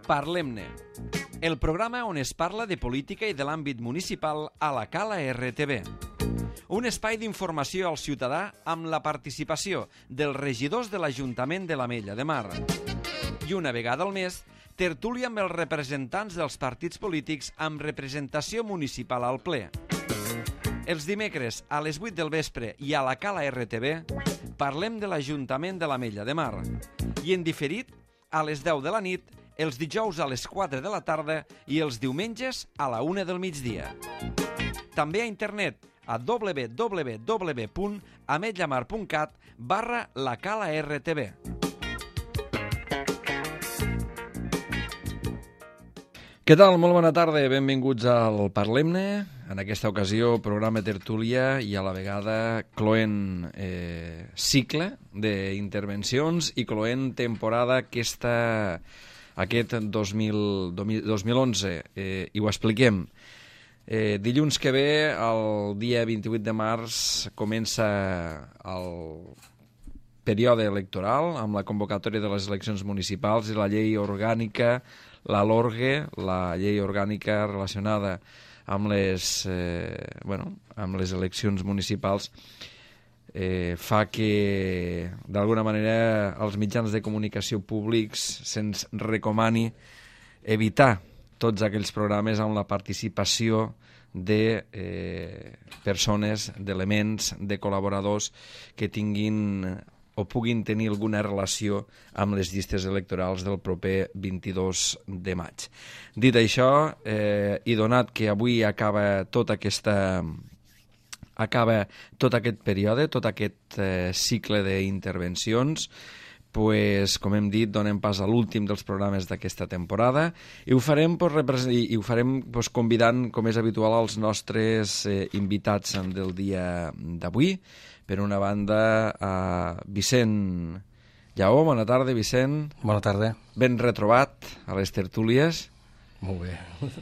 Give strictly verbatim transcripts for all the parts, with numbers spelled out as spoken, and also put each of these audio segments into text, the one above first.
Parlem-ne, el programa on es parla de política i de l'àmbit municipal a la Cala R T V. Un espai d'informació al ciutadà amb la participació dels regidors de l'Ajuntament de l'Ametlla de Mar. I una vegada al mes, tertúlia amb els representants dels partits polítics amb representació municipal al ple. Els dimecres a les vuit del vespre i a la Cala R T V parlem de l'Ajuntament de l'Ametlla de Mar. I en diferit, a les deu de la nit, els dijous a les quatre de la tarda i els diumenges a la una del migdia. També a internet a w w w punt ametllamar punt cat barra la Cala R T V. Què tal? Molt bona tarda, benvinguts al Parlem-ne. En aquesta ocasió, programa tertúlia i a la vegada cloent eh, cicle d'intervencions i cloent temporada aquesta, aquest dos mil onze. Eh, I ho expliquem. Eh, dilluns que ve, el dia vint-i-vuit de març, comença el període electoral amb la convocatòria de les eleccions municipals i la llei orgànica, la LORGE, la llei orgànica relacionada amb les, eh, bueno, amb les eleccions municipals, eh, fa que, d'alguna manera, els mitjans de comunicació públics se'ns recomani evitar tots aquells programes amb la participació de eh, persones, d'elements, de col·laboradors que tinguin o puguin tenir alguna relació amb les llistes electorals del proper vint-i-dos de maig. Dit això, eh, i donat que avui acaba tota aquesta acaba tot aquest període, tot aquest eh, cicle d'intervencions, pues, com hem dit, donem pas a l'últim dels programes d'aquesta temporada i ho farem, pues, i ho farem pues, convidant, com és habitual, els nostres eh, invitats del dia d'avui. Per una banda, a Vicent Lleó. Bona tarda, Vicent. Bona tarda. Ben retrobat a les tertúlies. Molt bé.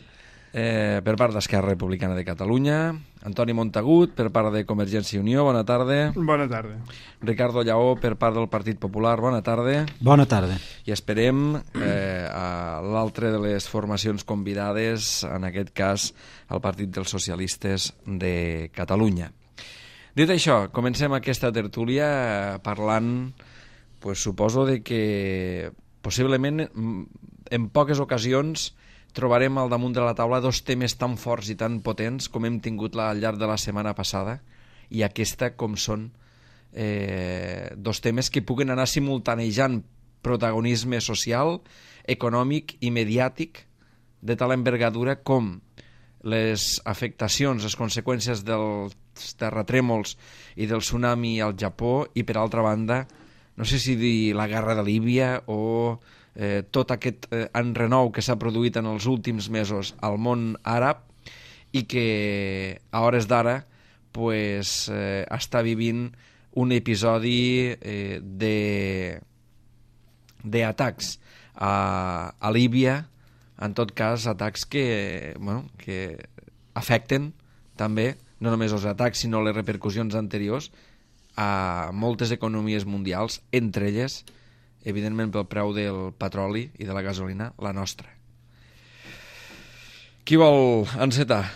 Eh, per part d'Esquerra Republicana de Catalunya. Antoni Montagut, per part de Convergència i Unió. Bona tarda. Bona tarda. Ricardo Lleó, per part del Partit Popular. Bona tarda. Bona tarda. I esperem eh, a l'altre de les formacions convidades, en aquest cas el Partit dels Socialistes de Catalunya. Dit això, comencem aquesta tertúlia parlant, pues, suposo de que possiblement en poques ocasions trobarem al damunt de la taula dos temes tan forts i tan potents com hem tingut al llarg de la setmana passada i aquesta com són eh, dos temes que puguen anar simultanejant protagonisme social, econòmic i mediàtic de tal envergadura com les afectacions, les conseqüències dels terratrèmols i del tsunami al Japó i, per altra banda, no sé si dir la guerra de Líbia o eh, tot aquest eh, enrenou que s'ha produït en els últims mesos al món àrab i que a hores d'ara pues, eh, està vivint un episodi eh, de d'atacs a, a Líbia, en tot cas atacs que, bueno, que afecten també no només els atacs sinó les repercussions anteriors a moltes economies mundials, entre elles evidentment pel preu del petroli i de la gasolina, la nostra. Qui vol encetar?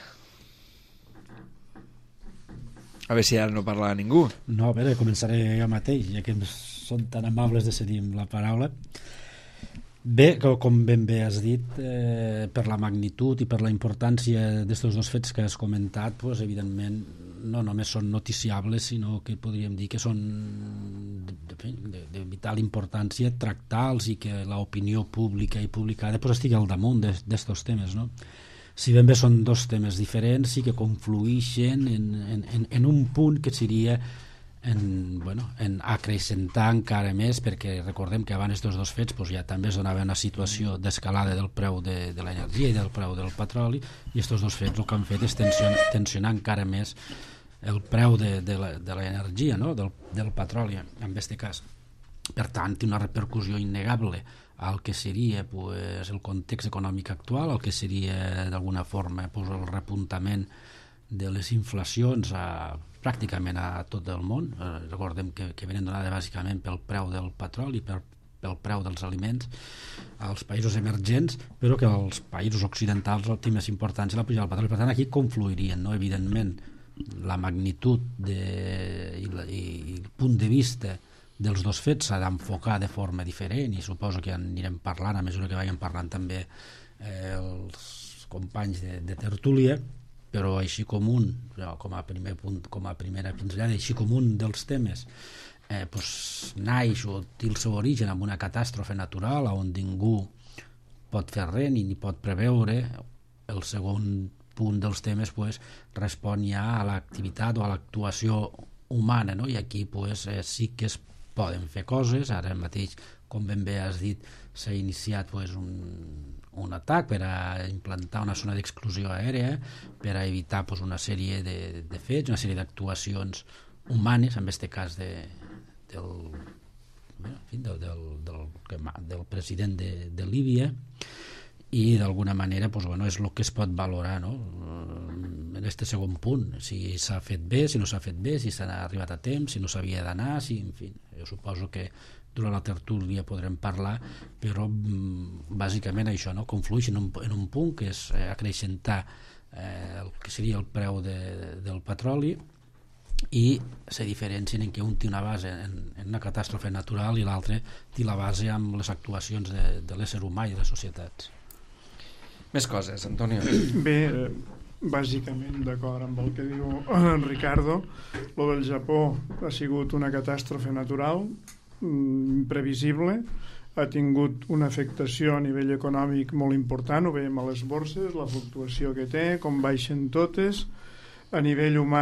A veure si ara no parla ningú. No, a veure, començaré jo mateix, ja que són tan amables de cedir la paraula. Bé, com ben bé has dit, eh, per la magnitud i per la importància d'aquests dos fets que has comentat, pues, evidentment no només són noticiables, sinó que podríem dir que són de, de, de vital importància tractar-los i que l'opinió pública i publicada pues, estigui al damunt d'aquests temes, no? Si ben bé són dos temes diferents, sí que confluïxen en, en, en un punt que seria en, bueno, en acrecentar encara més, perquè recordem que abans d'aquests dos fets pues, ja també es donava una situació d'escalada del preu de, de l'energia i del preu del petroli, i aquests dos fets el que han fet és tensionar, tensionar encara més el preu de, de l'energia, no? del, del petroli en aquest cas. Per tant, té una repercussió innegable al que seria pues, el context econòmic actual, al que seria d'alguna forma pues, el repuntament de les inflacions a, pràcticament a tot el món. Eh, recordem que, que venen donades bàsicament pel preu del petroli, per, pel preu dels aliments als països emergents, però que als països occidentals el té més importància la pujada del petroli. Per tant, aquí confluirien, no? Evidentment, la magnitud de, i, la, i el punt de vista dels dos fets s'ha d'enfocar de forma diferent, i suposo que anirem parlant a mesura que vagin parlant també eh, els companys de, de tertúlia, però així com un, com a primer punt, com a primera pinzellada, així com un dels temes eh, pues, naix o té el seu origen en una catàstrofe natural on ningú pot fer res ni pot preveure. El segon punt dels temes pues, respon ja a l'activitat o a l'actuació humana, no? I aquí pues, eh, sí que es poden fer coses. Ara mateix, com ben bé has dit, s'ha iniciat pues, un, un atac per a implantar una zona d'exclusió aèria, per a evitar pues, una sèrie de, de fets, una sèrie d'actuacions humanes, en aquest cas de, del, en fi, del, del, del, del president de, de Líbia, i d'alguna manera pues, bueno, és el que es pot valorar, no? En aquest segon punt, si s'ha fet bé, si no s'ha fet bé, si s'ha arribat a temps, si no s'havia d'anar, si, en fi, jo suposo que durant la tertúlia podrem parlar, però bàsicament això, no? Conflueix en un, en un punt que és eh, acreixentar eh, el que seria el preu de, del petroli, i se diferencien en què un té una base en, en una catàstrofe natural i l'altre té la base amb les actuacions de, de l'ésser humà i de les societats. Més coses, Antonio. Bé, bàsicament d'acord amb el que diu en Ricardo. Lo del Japó ha sigut una catàstrofe natural imprevisible, ha tingut una afectació a nivell econòmic molt important, ho veiem a les borses, la fluctuació que té, com baixen totes. A nivell humà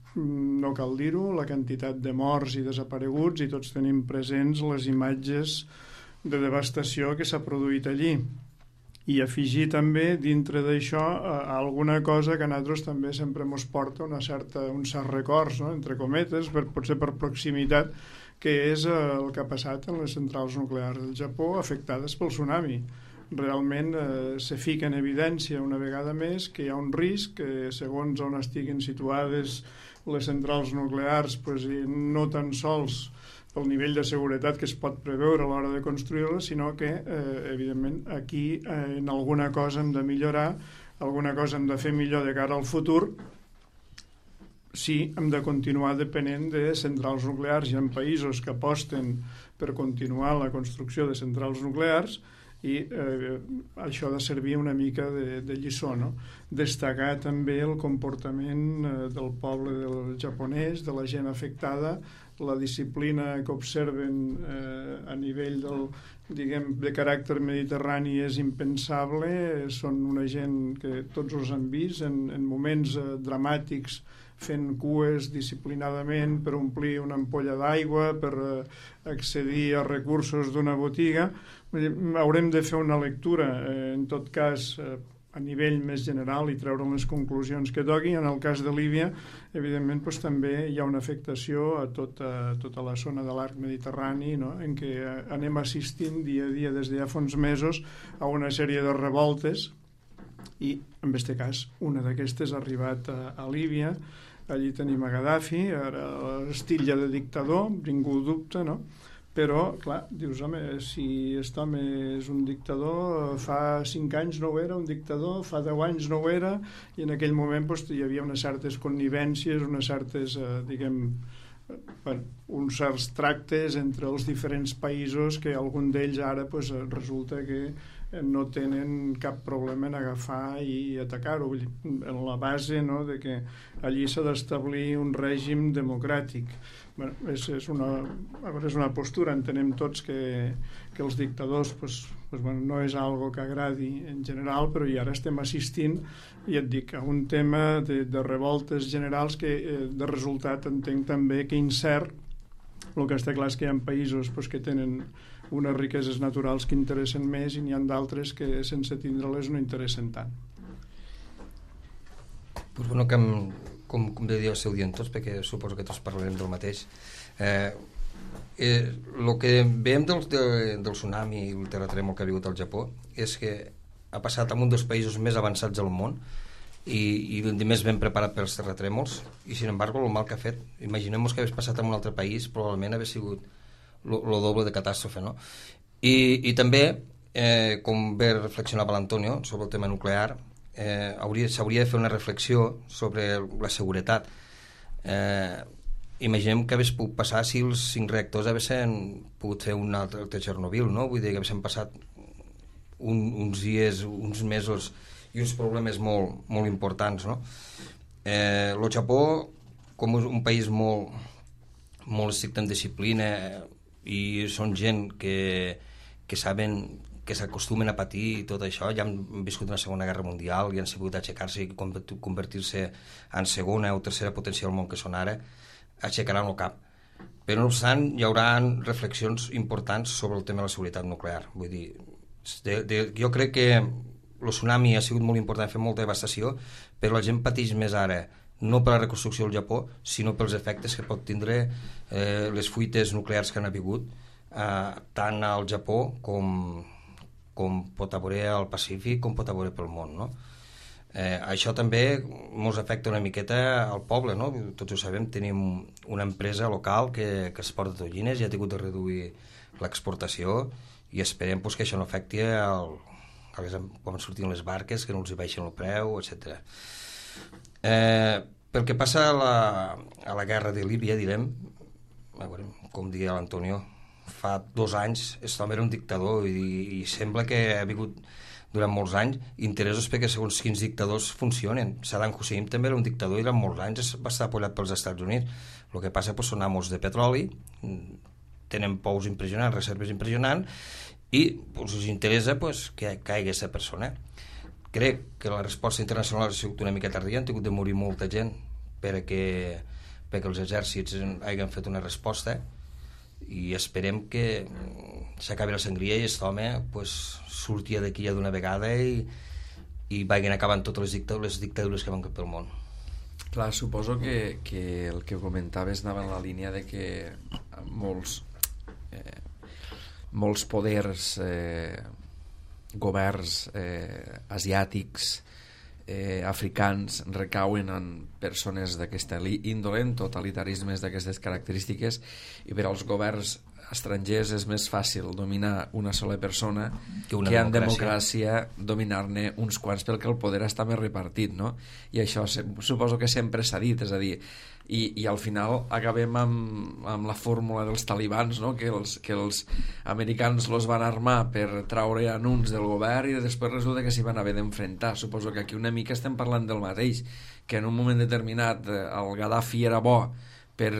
no cal dir-ho, la quantitat de morts i desapareguts, i tots tenim presents les imatges de devastació que s'ha produït allí. I afegir també dintre d'això alguna cosa que a nosaltres també sempre ens porta una certa, un cert records, no? Entre cometes, per, potser per proximitat, que és el que ha passat en les centrals nuclears del Japó afectades pel tsunami. Realment eh, se fica en evidència una vegada més que hi ha un risc que segons on estiguin situades les centrals nuclears, pues, no tan sols pel nivell de seguretat que es pot preveure a l'hora de construir-les, sinó que eh, evidentment aquí eh, en alguna cosa hem de millorar, alguna cosa hem de fer millor de cara al futur. Sí, hem de continuar depenent de centrals nuclears. Hi ha països que aposten per continuar la construcció de centrals nuclears, i eh, això ha de servir una mica de, de lliçó, no? Destacar també el comportament eh, del poble del japonès, de la gent afectada, la disciplina que observen eh, a nivell del, diguem, de caràcter mediterrani és impensable. Són una gent que tots els han vist en, en moments eh, dramàtics, fent cues disciplinadament per omplir una ampolla d'aigua, per eh, accedir a recursos d'una botiga. Haurem de fer una lectura, eh, en tot cas, eh, a nivell més general i treure les conclusions que toqui. En el cas de Líbia, evidentment, doncs, també hi ha una afectació a tota, a tota la zona de l'arc mediterrani, no? En què anem assistint dia a dia des de ja fa uns mesos a una sèrie de revoltes, i en aquest cas una d'aquestes ha arribat a, a Líbia. Allí tenim a Gaddafi, ara l'estilla de dictador, ningú dubta, no? Però, clar, dius, home, si aquest home és un dictador, fa cinc anys no ho era un dictador, fa deu anys no ho era, i en aquell moment doncs, hi havia unes certes connivències, unes certes, eh, diguem, bueno, uns certs tractes entre els diferents països que algun d'ells ara doncs, resulta que no tenen cap problema en agafar i atacar-ho, en la base, no, de que allí s'ha d'establir un règim democràtic. Bueno, és, és, una, és una postura, entenem tots que, que els dictadors pues, pues, bueno, no és algo que agradi en general, però i ara estem assistint, i et dic, a un tema de, de revoltes generals que eh, de resultat entenc també que incert. El que està clar és que hi ha països pues, que tenen unes riqueses naturals que interessen més, i n'hi ha d'altres que sense tindre-les no interessen tant. Pues bueno, que amb, com, com de dia seu dient tots, perquè suposo que tots parlarem del mateix. Eh, eh, el que veiem del, de, del tsunami i el terratrèmol que ha vingut al Japó és que ha passat en un dels països més avançats del món i, i més ben preparat pels terratrèmols, i sin embargo el mal que ha fet, imaginem que hagués passat en un altre país, probablement hagués sigut el doble de catàstrofe, no? I, i també, eh, com bé reflexionava l'Antonio sobre el tema nuclear, eh, hauria, s'hauria de fer una reflexió sobre la seguretat. Eh, imaginem que hagués pogut passar si els cinc reactors haguessin pogut fer un altre, altre Chernobyl, no? Vull dir que haguessin passat un, uns dies, uns mesos i uns problemes molt, molt importants, no? Eh, el Japó, com és un país molt, molt estricte en disciplina i són gent que, que saben que s'acostumen a patir i tot això, ja han viscut una segona guerra mundial i han sabut aixecar-se i convertir-se en segona o tercera potència del món que són ara, aixecaran el cap. Però no obstant, hi haurà reflexions importants sobre el tema de la seguretat nuclear. Vull dir, de, de, jo crec que el tsunami ha sigut molt important, ha fet molta devastació, però la gent pateix més ara, no per la reconstrucció del Japó, sinó pels efectes que pot tindre eh, les fuites nuclears que han hagut, eh, tant al Japó com com pot haver al Pacífic, com pot haver pel món, no? Eh, això també ens afecta una miqueta al poble, no? Tots ho sabem, tenim una empresa local que, que exporta tonyines i ha tingut de reduir l'exportació i esperem pues, que això no afecti al, a les, quan surtin les barques, que no els hi baixin el preu, etcètera. Eh, pel que passa a la, a la guerra de Líbia, direm, a veure, com deia l'Antonio, fa dos anys aquest home era un dictador i, i sembla que ha vingut durant molts anys interessos perquè segons quins dictadors funcionen. Saddam Hussein també era un dictador i durant molts anys va estar apoyat pels Estats Units. El que passa pues, són amos de petroli, tenen pous impressionants, reserves impressionants i pues, els interessa pues, que caigui aquesta persona. Crec que la resposta internacional ha sigut una mica tardia, han tingut de morir molta gent perquè, perquè els exèrcits hagin fet una resposta i esperem que s'acabi la sangria i aquest home pues, surti d'aquí ja d'una vegada i, i vagin acabant totes les dictadures, les dictadures que van pel món. Clar, suposo que, que el que comentaves anava en la línia de que molts eh, molts poders eh, governs eh, asiàtics eh, africans recauen en persones d'aquesta índole, en totalitarismes d'aquestes característiques, i per als governs estrangers és més fàcil dominar una sola persona que, que en democràcia dominar-ne uns quants, perquè el poder està més repartit, no? I això suposo que sempre s'ha dit, és a dir, i, i al final acabem amb, amb la fórmula dels talibans, no? que, els, que els americans los van armar per traure en uns del govern i després resulta que s'hi van haver d'enfrontar. Suposo que aquí una mica estem parlant del mateix, que en un moment determinat el Gaddafi era bo per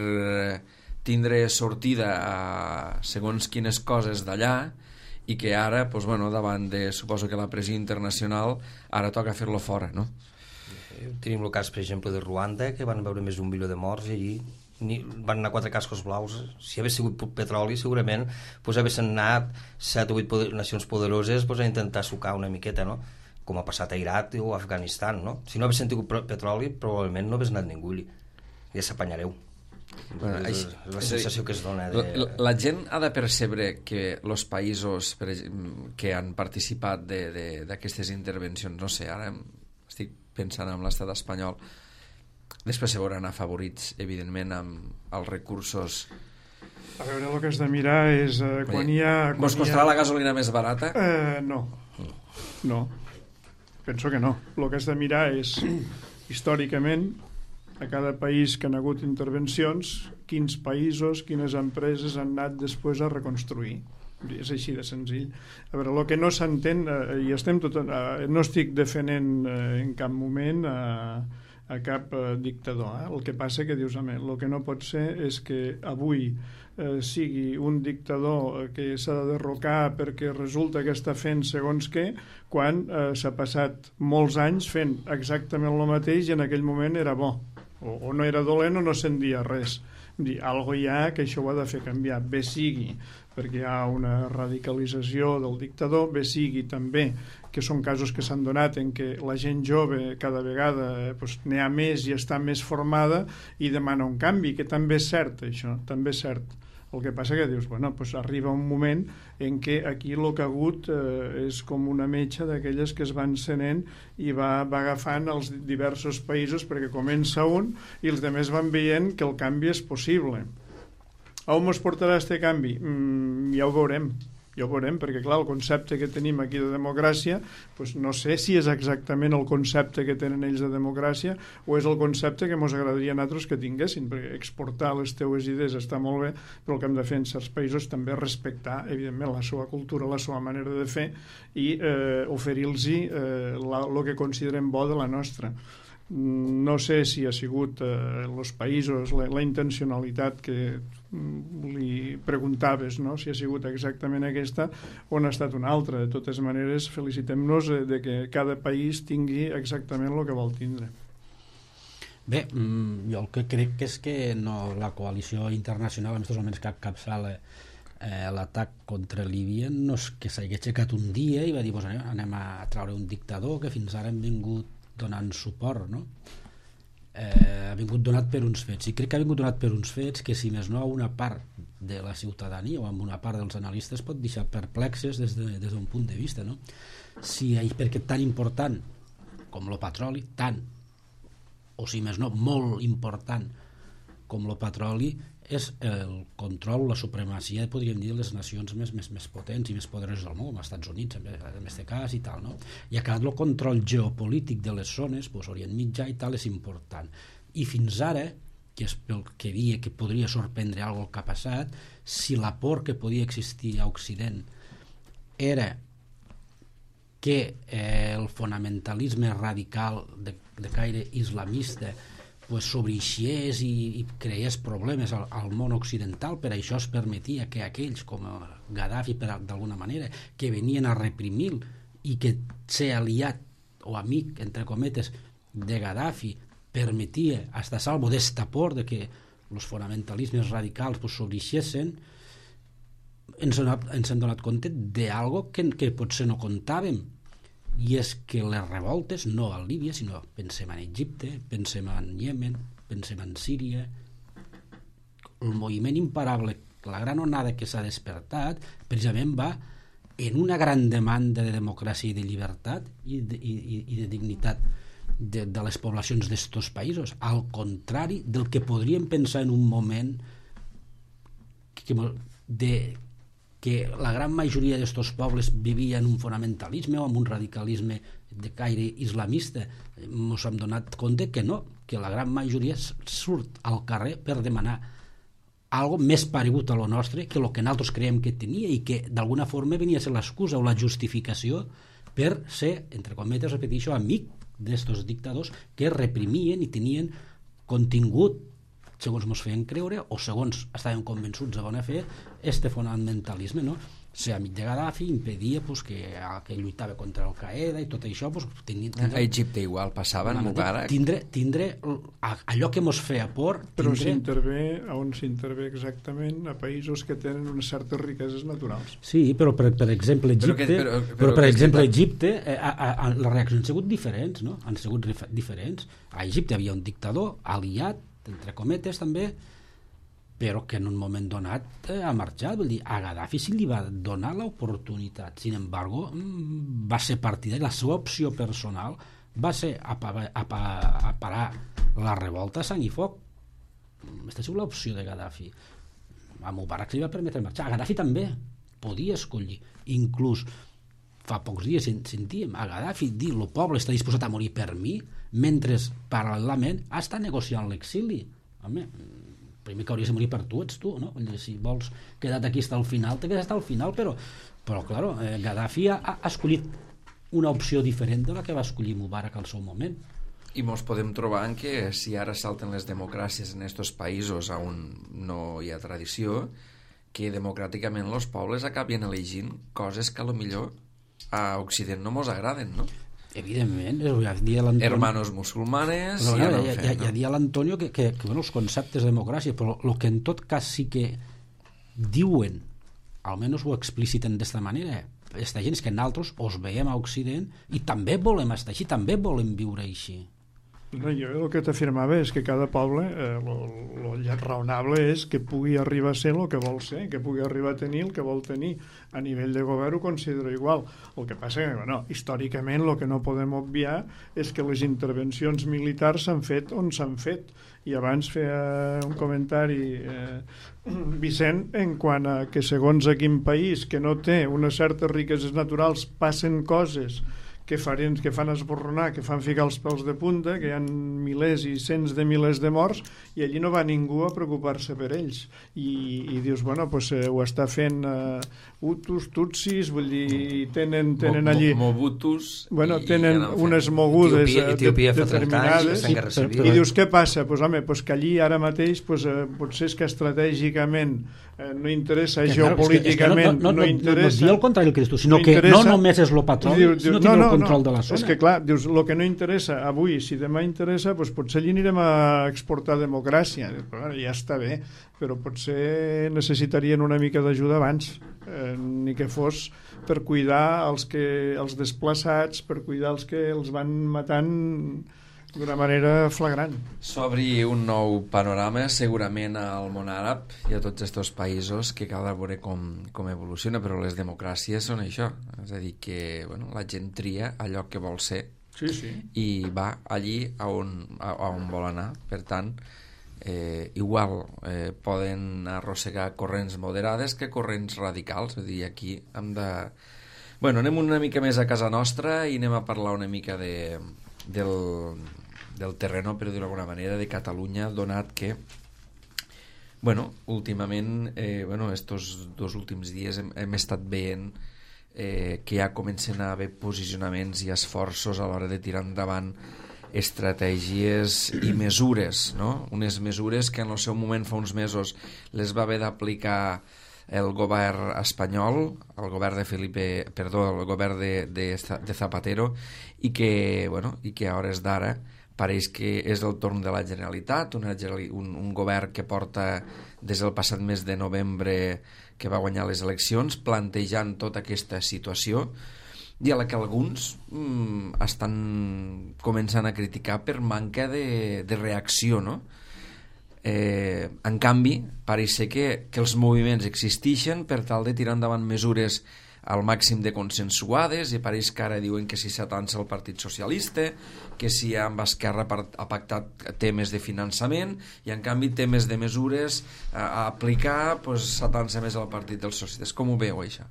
tindre sortida a segons quines coses d'allà i que ara, doncs, bueno, davant de, suposo que la pressió internacional, ara toca fer-lo fora, no? Tenim el cas, per exemple, de Ruanda, que van veure més d'un milió de morts i allí ni, van anar quatre cascos blaus. Si hagués sigut petroli, segurament pues, haguessin anat set o vuit poder, nacions poderoses pues, a intentar sucar una miqueta, no? Com ha passat a Iraq o a Afganistan, no? Si no haguessin tingut petroli, probablement no hagués anat ningú. Ja s'apanyareu. Bueno, és, és la sensació que es dona de... la, la gent ha de percebre que els països per exemple, que han participat d'aquestes intervencions, no sé, ara estic pensant en l'estat espanyol, després se veuran afavorits evidentment amb els recursos. A veure, el que has de mirar és eh, quan hi ha... Mos costarà ha... la gasolina més barata? Eh, no, no, penso que no. El que has de mirar és històricament a cada país que han hagut intervencions, quins països, quines empreses han anat després a reconstruir. És així de senzill. A veure, el que no s'entén, eh, i estem tot, eh, no estic defenent eh, en cap moment eh, a cap eh, dictador. Eh? El que passa que dius, home, el que no pot ser és que avui eh, sigui un dictador que s'ha de derrocar perquè resulta que està fent segons què, quan eh, s'ha passat molts anys fent exactament el mateix i en aquell moment era bo. O, o no era dolent o no se'n dia res. Dir, algo hi ha que això ho ha de fer canviar, bé sigui perquè hi ha una radicalització del dictador, bé sigui també que són casos que s'han donat en què la gent jove cada vegada eh, pues, n'hi ha més i està més formada i demana un canvi, que també és cert això, també és cert. El que passa que dius, bueno, pues arriba un moment en què aquí el que ha hagut eh, és com una metxa d'aquelles que es va encenent i va, va agafant els diversos països perquè comença un i els altres van veient que el canvi és possible. A on ens portarà este canvi? Mm, ja ho veurem, Ja ho veurem, perquè clar, el concepte que tenim aquí de democràcia, doncs no sé si és exactament el concepte que tenen ells de democràcia o és el concepte que ens agradaria a nosaltres que tinguessin, perquè exportar les teues idees està molt bé, però el que hem de fer en certs països també respectar, evidentment, la seva cultura, la seva manera de fer i eh, oferir-los eh, el que considerem bo de la nostra. No sé si ha sigut eh, els països la, la intencionalitat que li preguntaves, no? Si ha sigut exactament aquesta o n'ha estat una altra. De totes maneres, felicitem-nos de que cada país tingui exactament el que vol tindre. Bé, jo el que crec que és que no, la coalició internacional en aquests moments que capçala eh, l'atac contra Líbia no és que s'hagi aixecat un dia i va dir pues, anem a traure un dictador que fins ara hem vingut donant suport, no? Eh, ha vingut donat per uns fets, i crec que ha vingut donat per uns fets que si més no a una part de la ciutadania o amb una part dels analistes pot deixar perplexes des d'un de, des d'un punt de vista, no? Si perquè tan important com el petroli, tant o si més no molt important com el petroli és el control, la supremacia, podríem dir, de les nacions més, més, més potents i més poderoses del món, com els Estats Units, en aquest cas i tal, no? I ha quedat el control geopolític de les zones, doncs, Orient Mitjà i tal, és important. I fins ara, que és pel que dia que podria sorprendre alguna cosa que ha passat, si la por que podia existir a Occident era que eh, el fonamentalisme radical de, de caire islamista pues, sobreixés i, i creés problemes al, al món occidental, per això es permetia que aquells com Gaddafi, d'alguna manera, que venien a reprimir i que ser aliat o amic, entre cometes, de Gaddafi permetia estar a salvo d'esta por de que els fonamentalismes radicals pues, sobreixessin, ens, ens hem donat compte d'algo que, que potser no comptàvem, i és que les revoltes, no a Líbia, sinó pensem en Egipte, pensem en Iemen, pensem en Síria, el moviment imparable, la gran onada que s'ha despertat, precisament va en una gran demanda de democràcia i de llibertat i de, i, i de dignitat de, de les poblacions d'estos països, al contrari del que podríem pensar en un moment que, de que la gran majoria d'estos pobles vivien en un fonamentalisme o en un radicalisme de caire islamista. Ens hem donat compte que no, que la gran majoria surt al carrer per demanar algo més paregut a lo nostre que el que nosaltres creiem que tenia i que d'alguna forma venia a ser l'excusa o la justificació per ser, entre cometes, repeteixo, amic d'estos dictadors que reprimien i tenien contingut, segons ens feien creure o segons estàvem convençuts de bona fe, este fonamentalisme, no? Ser amic de Gaddafi impedia pues, que, que lluitava contra Al-Qaeda i tot això pues, tindre, tindre, a Egipte igual passava en Mubarak tindre, tindre allò que ens feia por tindre... però s'intervé on s'intervé exactament a països que tenen unes certes riqueses naturals. Sí, però per, per exemple Egipte però, que, però, però, però per exemple Egipte eh, a, a, a, les reaccions han sigut diferents, no? Han sigut diferents. A Egipte havia un dictador aliat entre cometes també, però que en un moment donat eh, ha marxat. Vull dir, a Gaddafi sí li va donar l'oportunitat, sin embargo va ser partidari, la seva opció personal va ser a, a, a, a parar la revolta a sang i foc. Aquesta ha sigut l'opció de Gaddafi. A Mubarak li va permetre marxar, a Gaddafi també podia escollir, inclús fa pocs dies sentíem a Gaddafi dir el poble està disposat a morir per mi, mentre paral·lelament està negociant l'exili. Home, primer que hauries de morir per tu ets tu, no? Si vols quedar aquí fins al final, te quedes fins al final, però, però claro, eh, Gaddafi ha, ha escollit una opció diferent de la que va escollir Mubarak al seu moment. I mos podem trobar en que si ara salten les democràcies en estos països on no hi ha tradició, que democràticament els pobles acabin elegint coses que a lo millor a Occident no mos agraden, no? Evidentment, ja dia l'Antonio... Hermanos musulmanes... Però, ja, ja, no ja, ja, ja dia l'Antonio que, que, que bueno, els conceptes de democràcia, però el que en tot cas sí que diuen, almenys ho expliciten d'esta manera, esta gent és que nosaltres us veiem a Occident i també volem estar així, també volem viure així. No, jo el que t'afirmava és que cada poble, eh, el raonable és que pugui arribar a ser el que vol ser, que pugui arribar a tenir el que vol tenir. A nivell de govern ho considero igual. El que passa que, bueno, històricament el que no podem obviar és que les intervencions militars s'han fet on s'han fet. I abans feia un comentari eh, Vicent en quant a que segons a quin país que no té unes certes riqueses naturals passen coses que fan, que fan esborronar, que fan ficar els pèls de punta, que hi ha milers i cents de milers de morts, i allí no va ningú a preocupar-se per ells. I, i dius, bueno, pues, eh, ho està fent uh, Hutus, Tutsis, vull dir, tenen, tenen allí... Mobutus... Bueno, tenen i, i unes mogudes Etiòpia, Etiòpia de, determinades. I, I, i dius, què passa? Pues, home, pues que allí ara mateix pues, eh, potser és que estratègicament eh, no interessa, que, geopolíticament no, no, no, no interessa... No, no, no, no, contrari el Cristo, sinó no que no només és el petroli, diu, diu, sinó no, no, el control no, de la zona. És que clar, dius, el que no interessa avui, si demà interessa, doncs potser allí anirem a exportar democràcia. Però, ja està bé, però potser necessitarien una mica d'ajuda abans, eh, ni que fos per cuidar els, que, els desplaçats, per cuidar els que els van matant d'una manera flagrant. S'obri un nou panorama segurament al món àrab i a tots aquests països que cal veure com, com evoluciona, però les democràcies són això, és a dir que bueno, la gent tria allò que vol ser sí, sí. i va allí a on, a, a on vol anar. Per tant, eh, igual eh, poden arrossegar corrents moderades que corrents radicals, és a dir, aquí hem de... Bueno, anem una mica més a casa nostra i anem a parlar una mica de, del... del terreno, però d'alguna alguna manera, de Catalunya, donat que bueno, últimament eh, bueno, estos dos últims dies hem, hem estat veient eh, que ja comencen a haver posicionaments i esforços a l'hora de tirar endavant estratègies i mesures, no? Unes mesures que en el seu moment fa uns mesos les va haver d'aplicar el govern espanyol, el govern de Felipe, perdó, el govern de, de, de Zapatero, i que, bueno, i que a hores d'ara pareix que és el torn de la Generalitat, una, un, un govern que porta des del passat mes de novembre que va guanyar les eleccions, plantejant tota aquesta situació i a la que alguns mm, estan començant a criticar per manca de, de reacció, no? Eh, en canvi, pareix ser que, que els moviments existeixen per tal de tirar endavant mesures al màxim de consensuades, i pareix que ara diuen que si s'atança el Partit Socialista, que si amb Esquerra ha pactat temes de finançament, i en canvi temes de mesures a, a aplicar pues, s'atança més al Partit dels Socialistes. Com ho veu, això?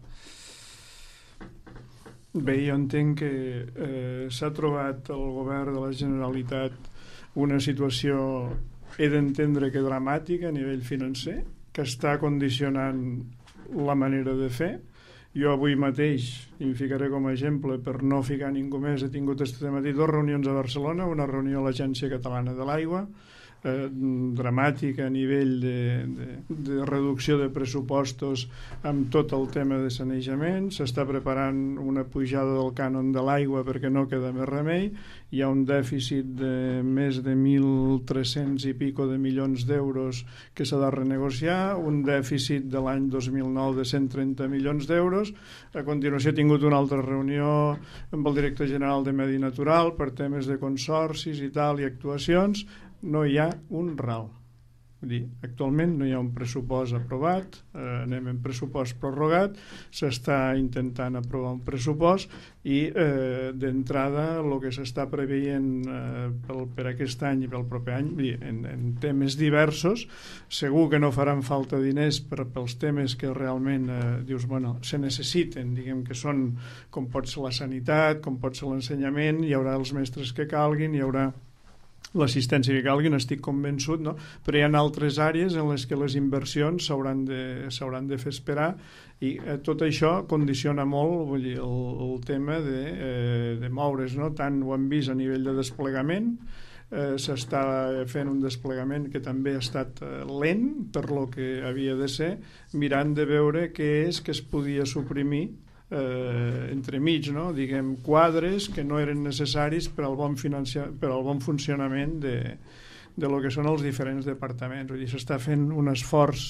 Bé, jo entenc que eh, s'ha trobat el govern de la Generalitat una situació, he d'entendre que dramàtica a nivell financer, que està condicionant la manera de fer. Jo avui mateix, i em ficaré com a exemple per no ficar ningú més, he tingut aquest matí dues reunions a Barcelona, una reunió a l'Agència Catalana de l'Aigua, eh, dramàtica a nivell de, de, de reducció de pressupostos amb tot el tema de sanejament, s'està preparant una pujada del cànon de l'aigua perquè no queda més remei, hi ha un dèficit de més de mil tres-cents i pico de milions d'euros que s'ha de renegociar, un dèficit de l'any dos mil nou de cent trenta milions d'euros. A continuació he tingut una altra reunió amb el director general de Medi Natural per temes de consorcis i tal i actuacions. No hi ha un ral. Vull dir, actualment no hi ha un pressupost aprovat, eh, anem en pressupost prorrogat, s'està intentant aprovar un pressupost i eh, d'entrada el que s'està preveient eh, pel, per aquest any i pel proper any, vull dir, en, en temes diversos, segur que no faran falta diners per, pels temes que realment eh, dius, bueno, se necessiten, diguem que són com pot ser la sanitat, com pot ser l'ensenyament, hi haurà els mestres que calguin, hi haurà l'assistència que calgui, n'estic convençut, no? Però hi ha altres àrees en les que les inversions s'hauran de, s'hauran de fer esperar i eh, tot això condiciona molt, vull dir, el, el tema de, eh, de moure's, no? Tant ho hem vist a nivell de desplegament, eh, s'està fent un desplegament que també ha estat eh, lent per lo que havia de ser, mirant de veure què és que es podia suprimir Eh, entremig, no? Diguem, quadres que no eren necessaris per al bon, financia... per al bon funcionament de, de lo que són els diferents departaments. Vull dir, s'està fent un esforç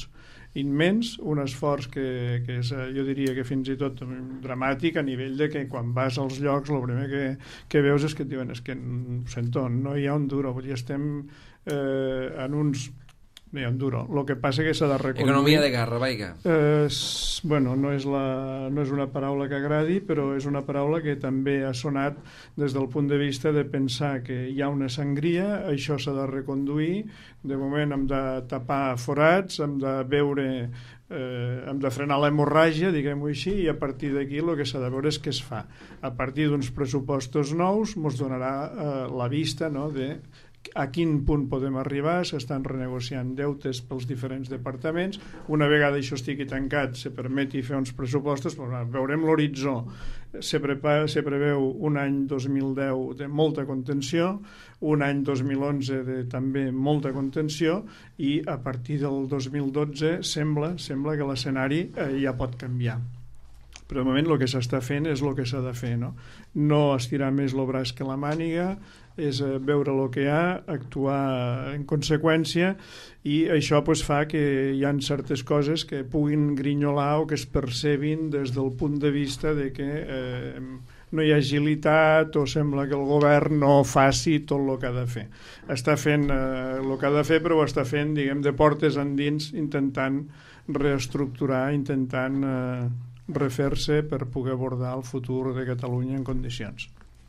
immens, un esforç que, que és, jo diria que fins i tot dramàtic, a nivell de que quan vas als llocs el primer que, que veus és que et diuen és que, sento, no hi ha un duro, vull dir, estem eh, en uns... no hi ha un duro, el que passa que s'ha de reconduir... Economia de guerra, vaiga. Eh, bueno, no és, la, no és una paraula que agradi, però és una paraula que també ha sonat des del punt de vista de pensar que hi ha una sangria, això s'ha de reconduir, de moment hem de tapar forats, hem de veure, eh, hem de frenar l'hemorràgia, diguem-ho així, i a partir d'aquí el que s'ha de veure és què es fa. A partir d'uns pressupostos nous ens donarà eh, la vista, no?, de a quin punt podem arribar. S'estan renegociant deutes pels diferents departaments. Una vegada això estigui tancat, se permeti fer uns pressupostos, però veurem l'horitzó. Se, prepara, se preveu un any dos mil deu de molta contenció, un any dos mil onze de també molta contenció, i a partir del dos mil dotze sembla, sembla que l'escenari eh, ja pot canviar. Però de moment el que s'està fent és el que s'ha de fer, no? No estirar més el braç que la màniga, és veure el que hi ha, actuar en conseqüència, i això pues, fa que hi ha certes coses que puguin grinyolar o que es percebin des del punt de vista de que eh, no hi ha agilitat o sembla que el govern no faci tot el que ha de fer. Està fent eh, el que ha de fer, però ho està fent, diguem, de portes endins, intentant reestructurar, intentant eh, refer-se per poder abordar el futur de Catalunya en condicions.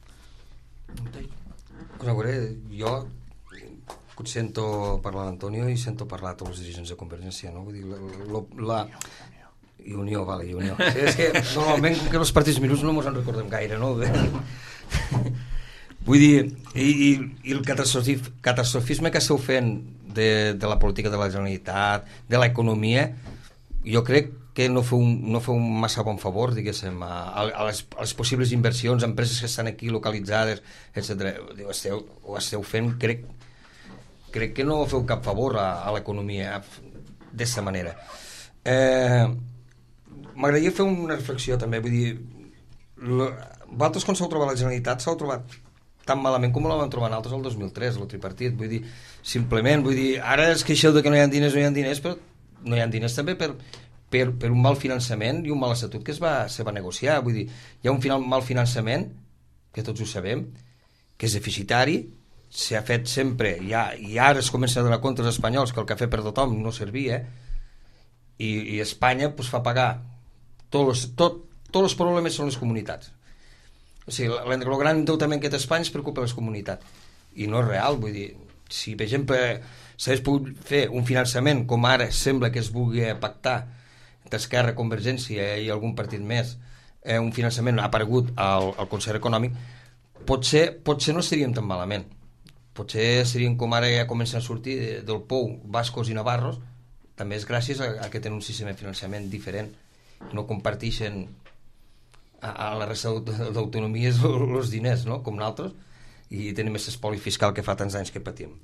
Pues a veure, jo et sento parlar l'Antonio i sento parlar tots els dirigents de Convergència, no? Vull dir, la, la, i Unió, vale, i Unió. Sí, és que normalment com que els partits minuts no mos en recordem gaire, no? Vull dir, i, i, i el catastrofisme, catastrofisme que esteu fent de, de la política de la Generalitat, de l'economia, jo crec que no feu, no feu un massa bon favor, diguéssim, a, a, les, a les possibles inversions, a empreses que estan aquí localitzades, etcètera. Esteu, ho esteu fent, crec, crec que no feu cap favor a, a l'economia d'aquesta manera. Eh, M'agradaria fer una reflexió també, vull dir, lo, vosaltres quan s'heu trobat la Generalitat s'heu trobat tan malament com la vam trobar nosaltres el dos mil tres, el tripartit, vull dir, simplement, vull dir, ara es queixeu de que no hi ha diners, no hi ha diners, però no hi ha diners també per... Per, per un mal finançament i un mal estatut que es va, se va negociar. Vull dir, hi ha un final, mal finançament, que tots ho sabem, que és deficitari, s'ha fet sempre, ja, i ara es comença a donar compte als espanyols que el cafè per tothom no servia, i, i Espanya pues, fa pagar tots els, tot, tots els problemes són les comunitats. O sigui, el, el gran endeutament que té Espanya es preocupa les comunitats. I no és real, vull dir, si per exemple s'hagués pogut fer un finançament com ara sembla que es vulgui pactar d'Esquerra, Convergència i algun partit més, eh, un finançament ha aparegut al, al Consell Econòmic, potser, potser no estaríem tan malament. Potser serien com ara ja comencen a sortir del pou bascos i navarros, també és gràcies a, a que tenen un sistema de finançament diferent, no comparteixen a, a la resta d'autonomies els diners, no? Com nosaltres, i tenim aquest espoli fiscal que fa tants anys que patim.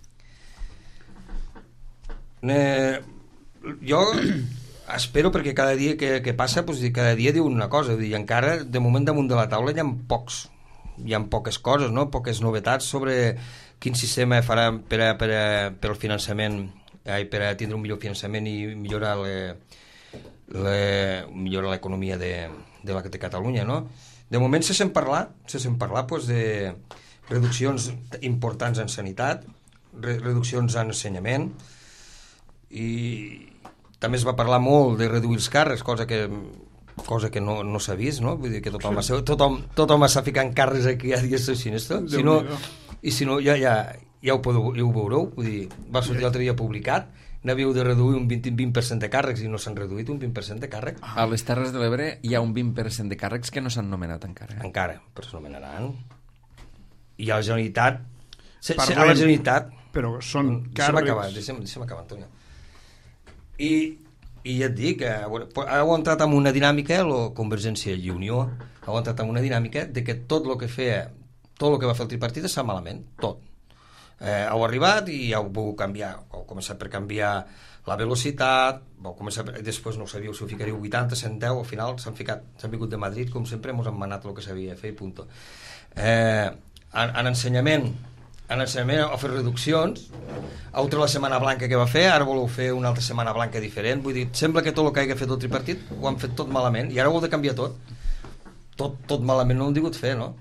Eh, jo espero, perquè cada dia que, que passa, pues, cada dia diuen una cosa, vull dir, encara de moment damunt de la taula hi ha pocs, hi ha poques coses, no? Poques novetats sobre quin sistema farà per, a, per, a, per al finançament, eh, per a tindre un millor finançament i millorar le, le, millorar l'economia de, de, la, de Catalunya, no? De moment se sent parlar, se sent parlar pues, de reduccions importants en sanitat, re, reduccions en ensenyament, i també es va parlar molt de reduir els càrrecs, cosa que, cosa que no, no s'ha vist, no? Vull dir que tothom, sí. tothom, tothom està ficant càrrecs aquí a dies així, si no, i si no, ja, ja, ja, ho, podeu, ja ho veureu, vull dir, va sortir l'altre dia publicat, n'havíeu de reduir un vint, vint per cent de càrrecs i no s'han reduït un vint per cent de càrrecs. A les Terres de l'Ebre hi ha un vint per cent de càrrecs que no s'han nomenat encara. Encara, però es nomenaran. I a la Generalitat... Se, se, a la Generalitat... Però són càrrecs... Deixa'm acabar, deixa'm, deixa'm acabar, Antonio. I, i ja et dic, eh, heu entrat en una dinàmica, la Convergència i Unió, heu entrat en una dinàmica de que tot el que feia, tot el que va fer el tripartit està malament, tot. Eh, heu arribat i heu pogut canviar, heu començat per canviar la velocitat, heu començat per, després no ho sabíeu si ho ficaríeu vuitanta, cent deu, al final s'han ficat, s'han vingut de Madrid, com sempre, ens han manat el que s'havia de fer i punt. Eh, en, en ensenyament en ensenyament ha fet reduccions, altra la setmana blanca que va fer, ara voleu fer una altra setmana blanca diferent, vull dir, sembla que tot el que hagi fet el tripartit ho han fet tot malament, i ara ho heu de canviar tot. Tot, tot malament no ho han digut fer, no?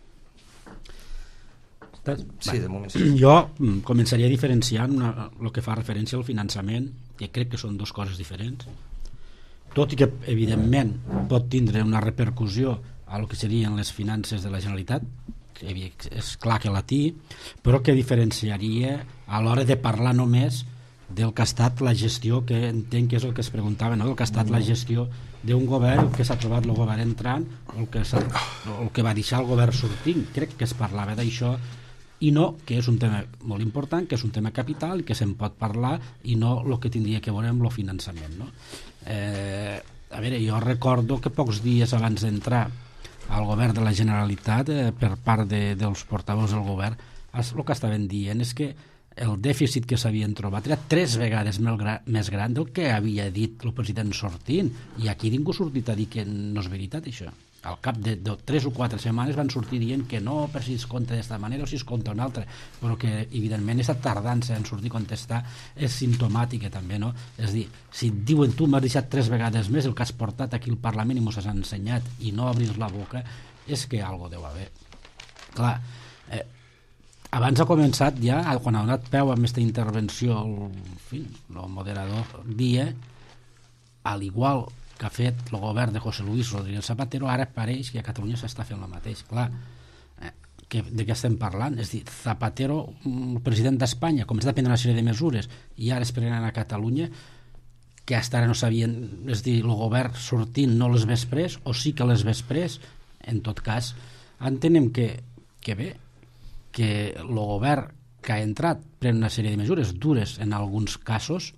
Sí, de moment sí. Jo començaria diferenciant una, el que fa referència al finançament, que crec que són dues coses diferents, tot i que evidentment pot tindre una repercussió a el que serien les finances de la Generalitat, que és clar que la té, però que diferenciaria a l'hora de parlar només del que ha estat la gestió, que entenc que és el que es preguntava, no? Del que ha estat la gestió d'un govern, que s'ha trobat el govern entrant, el que, el que va deixar el govern sortint. Crec que es parlava d'això, i no, que és un tema molt important, que és un tema capital, que se'n pot parlar, i no el que tindria que veure amb el finançament, no? Eh, a veure, jo recordo que pocs dies abans d'entrar al govern de la Generalitat, eh, per part de, dels portaveus del govern, el que estaven dient és que el dèficit que s'havien trobat era tres vegades més gran del que havia dit el president sortint, i aquí ningú ha sortit a dir que no és veritat això. Al cap de, de tres o quatre setmanes van sortir dient que no, per si es compta d'esta manera o si es compta una altra, però que evidentment aquesta tardança en sortir a contestar és simptomàtica també, no? És a dir, si diuen tu m'has deixat tres vegades més el que has portat aquí al Parlament i m'ho has ensenyat i no obris la boca, és que algo deu haver. Clar, eh, abans ha començat ja, quan ha donat peu a aquesta intervenció el, en fi, el moderador dia, al igual que ha fet el govern de José Luis Rodríguez Zapatero, ara pareix que a Catalunya s'està fent el mateix. Clar, eh, que, de què estem parlant? És a dir, Zapatero, el president d'Espanya, comença a prendre una sèrie de mesures i ara es prenen a Catalunya, que fins ara no sabien, és a dir, el govern sortint no les ves pres, o sí que les ves pres. En tot cas, entenem que, que bé, que el govern que ha entrat pren una sèrie de mesures dures en alguns casos,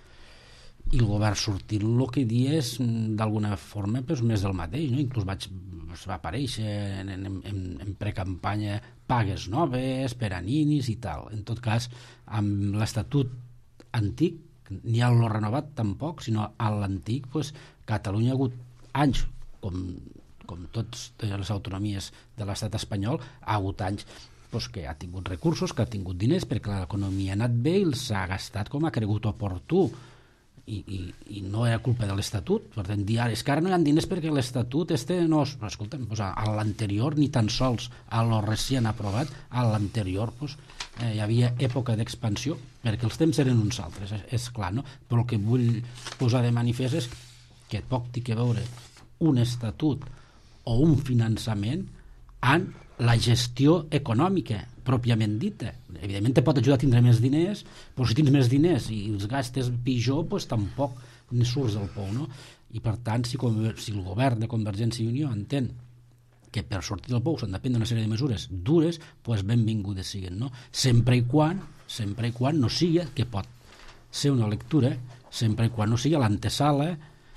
i el govern sortint el que dia és d'alguna forma pues, més del mateix, no? Inclús vaig, va aparèixer en, en, en, en precampanya pagues noves per a ninis i tal. En tot cas, amb l'estatut antic, ni a lo renovat tampoc, sinó a l'antic, pues, Catalunya ha hagut anys, com, com totes les autonomies de l'estat espanyol, ha hagut anys pues, que ha tingut recursos, que ha tingut diners, perquè l'economia ha anat bé i els ha gastat com ha cregut oportú. I, i, i no era culpa de l'Estatut. Per tant, dir, és que ara no hi ha diners perquè l'Estatut este no... Però, escolta'm, pues, a, a l'anterior, ni tan sols a lo recient aprovat, a l'anterior pues, eh, hi havia època d'expansió, perquè els temps eren uns altres, és, és clar, no? Però el que vull posar de manifest és que poc té que veure un estatut o un finançament en la gestió econòmica pròpiament dita. Evidentment te pot ajudar a tindre més diners, però si tens més diners i els gastes pitjor, doncs tampoc ni surts del pou, no? I per tant, si, si el govern de Convergència i Unió entén que per sortir del pou s'han de prendre una sèrie de mesures dures, doncs benvingudes siguen, no? Sempre i quan, sempre i quan no sigui, que pot ser una lectura, sempre i quan no sigui l'antesala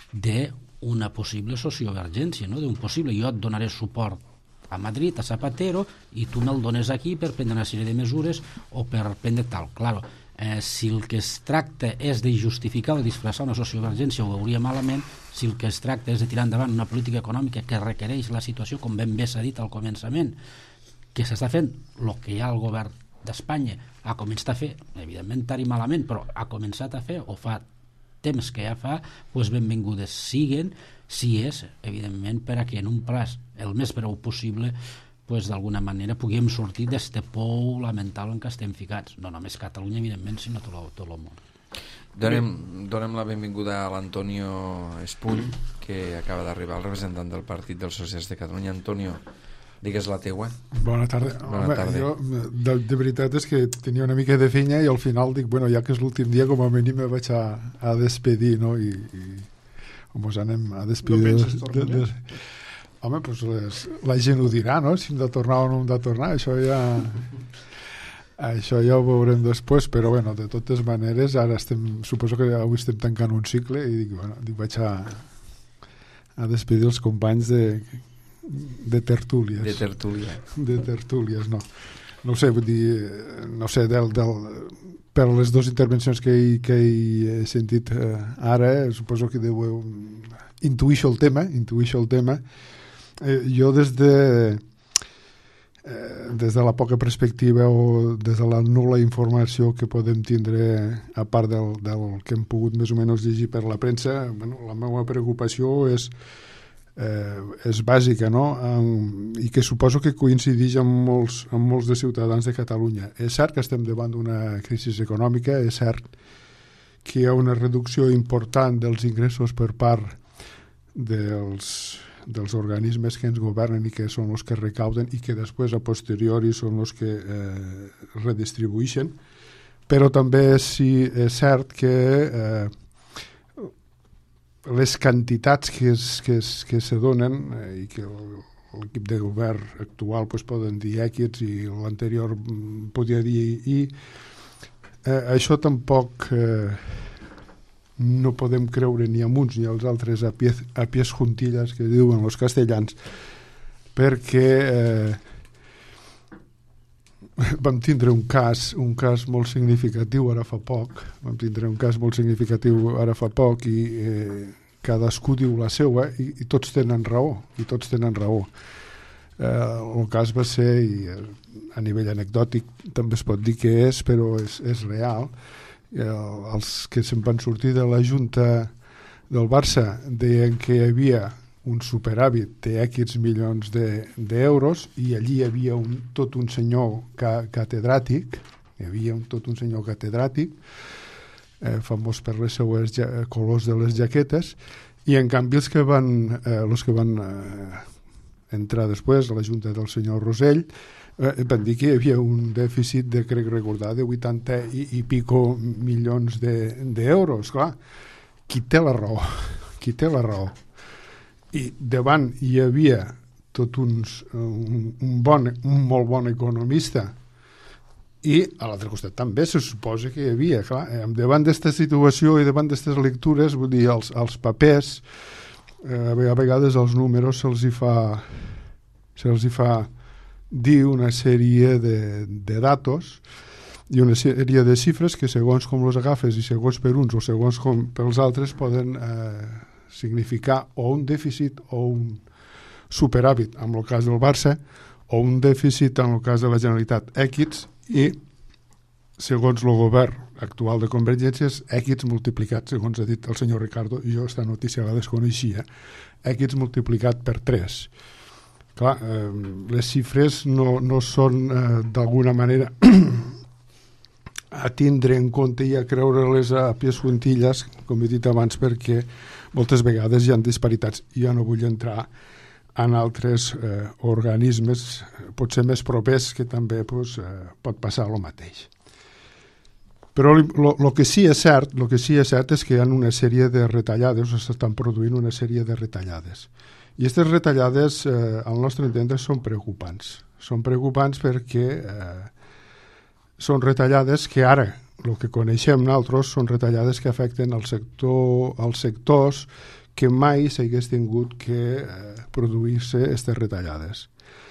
d'una possible sociovergència, no? D'un possible, jo et donaré suport a Madrid, a Zapatero, i tu me'l dones aquí per prendre una sèrie de mesures o per prendre tal. Claro, eh, si el que es tracta és de justificar o disfressar una sociovergència ho veuria malament. Si el que es tracta és de tirar endavant una política econòmica que requereix la situació, com ben bé s'ha dit al començament, que s'està fent el que hi ha al govern d'Espanya, ha començat a fer, evidentment tard i malament, però ha començat a fer, o fa temps que ja fa, doncs benvingudes siguen, si és, evidentment, per a que en un plaç el més breu possible pues, d'alguna manera puguem sortir d'este pou lamentable en què estem ficats. No només Catalunya, evidentment, sinó tot, tot el món. Donem, donem la benvinguda a l'Antonio Espuny, que acaba d'arribar, el representant del Partit dels Socialistes de Catalunya. Antonio, digues la teua. Bona tarda. Bona Home, tarda. Jo, de, de veritat és que tenia una mica de feina i al final dic, bueno, ja que és l'últim dia, com a mínim me vaig a, a despedir, no? I, i com us anem a despedir. No penses tornar? De, de... Home, doncs les, la gent ho dirà, no? Si hem de tornar o no hem de tornar, això ja... Això ja ho veurem després, però bueno, de totes maneres, ara estem, suposo que avui estem tancant un cicle i dic, bueno, dic, vaig a, a despedir els companys de, de tertúlies. De tertúlia. De tertúlies, no. No ho sé, vull dir, no sé, del, del, per les dues intervencions que he, que he sentit eh, ara, suposo que deu... Intuïxo el tema, intuïxo el tema. Eh, jo des de... eh, des de la poca perspectiva o des de la nul·la informació que podem tindre, a part del, del que hem pogut més o menys llegir per la premsa, bueno, la meva preocupació és, eh, és bàsica, no? Um, i que suposo que coincideix amb molts, amb molts de ciutadans de Catalunya. És cert que estem davant d'una crisi econòmica, és cert que hi ha una reducció important dels ingressos per part dels, dels organismes que ens governen i que són els que recauden i que després a posteriori són els que eh, redistribueixen, però també sí és cert que eh, les quantitats que, es, que, es, que se donen eh, i que l'equip de govern actual pues, poden dir X i l'anterior podia dir Y, eh, això tampoc eh, no podem creure ni amb uns ni als altres a pies, a pies juntillas que diuen els castellans, perquè eh, vam tindre un cas un cas molt significatiu ara fa poc vam tindre un cas molt significatiu ara fa poc i eh, cadascú diu la seva i, i tots tenen raó i tots tenen raó eh, el cas va ser i eh, a nivell anecdòtic també es pot dir que és, però és, és real. Els que se'n van sortir de la Junta del Barça deien que hi havia un superàvit de X milions d'euros de, i allí hi havia un, tot un senyor ca, catedràtic, hi havia un, tot un senyor catedràtic, eh, famós per les seues ja, colors de les jaquetes, i en canvi els que van, eh, els que van eh, entrar després a la Junta del senyor Rosell eh, van dir que hi havia un dèficit de, crec recordar, de vuitanta i, i pico milions d'euros. De, clar, qui té la raó? Qui té la raó? I davant hi havia tot uns, un, un, bon, un molt bon economista i a l'altre costat també se suposa que hi havia, clar, davant d'esta situació i davant d'estes lectures, vull dir, els, els papers, eh, a vegades els números se'ls hi fa se'ls hi fa dir una sèrie de, de datos i una sèrie de xifres que segons com els agafes i segons per uns o segons com pels altres poden eh, significar o un dèficit o un superàvit en el cas del Barça o un dèficit en el cas de la Generalitat X i segons el govern actual de Convergències X multiplicat, segons ha dit el senyor Ricardo, i jo esta notícia la desconeixia, X multiplicat per tres. Clar, eh, les xifres no, no són eh, d'alguna manera a tindre en compte i a creure-les a pies juntillas, com he dit abans, perquè moltes vegades hi ha disparitats. Jo no vull entrar en altres eh, organismes, potser més propers, que també pues, eh, pot passar el mateix. Però el que sí és cert, lo que sí és cert és que hi ha una sèrie de retallades, o s'estan produint una sèrie de retallades. I aquestes retallades, eh, al nostre entendre, són preocupants. Són preocupants perquè eh, són retallades que ara, el que coneixem nosaltres, són retallades que afecten el sector, els sectors que mai s'hagués tingut que eh, produir-se aquestes retallades.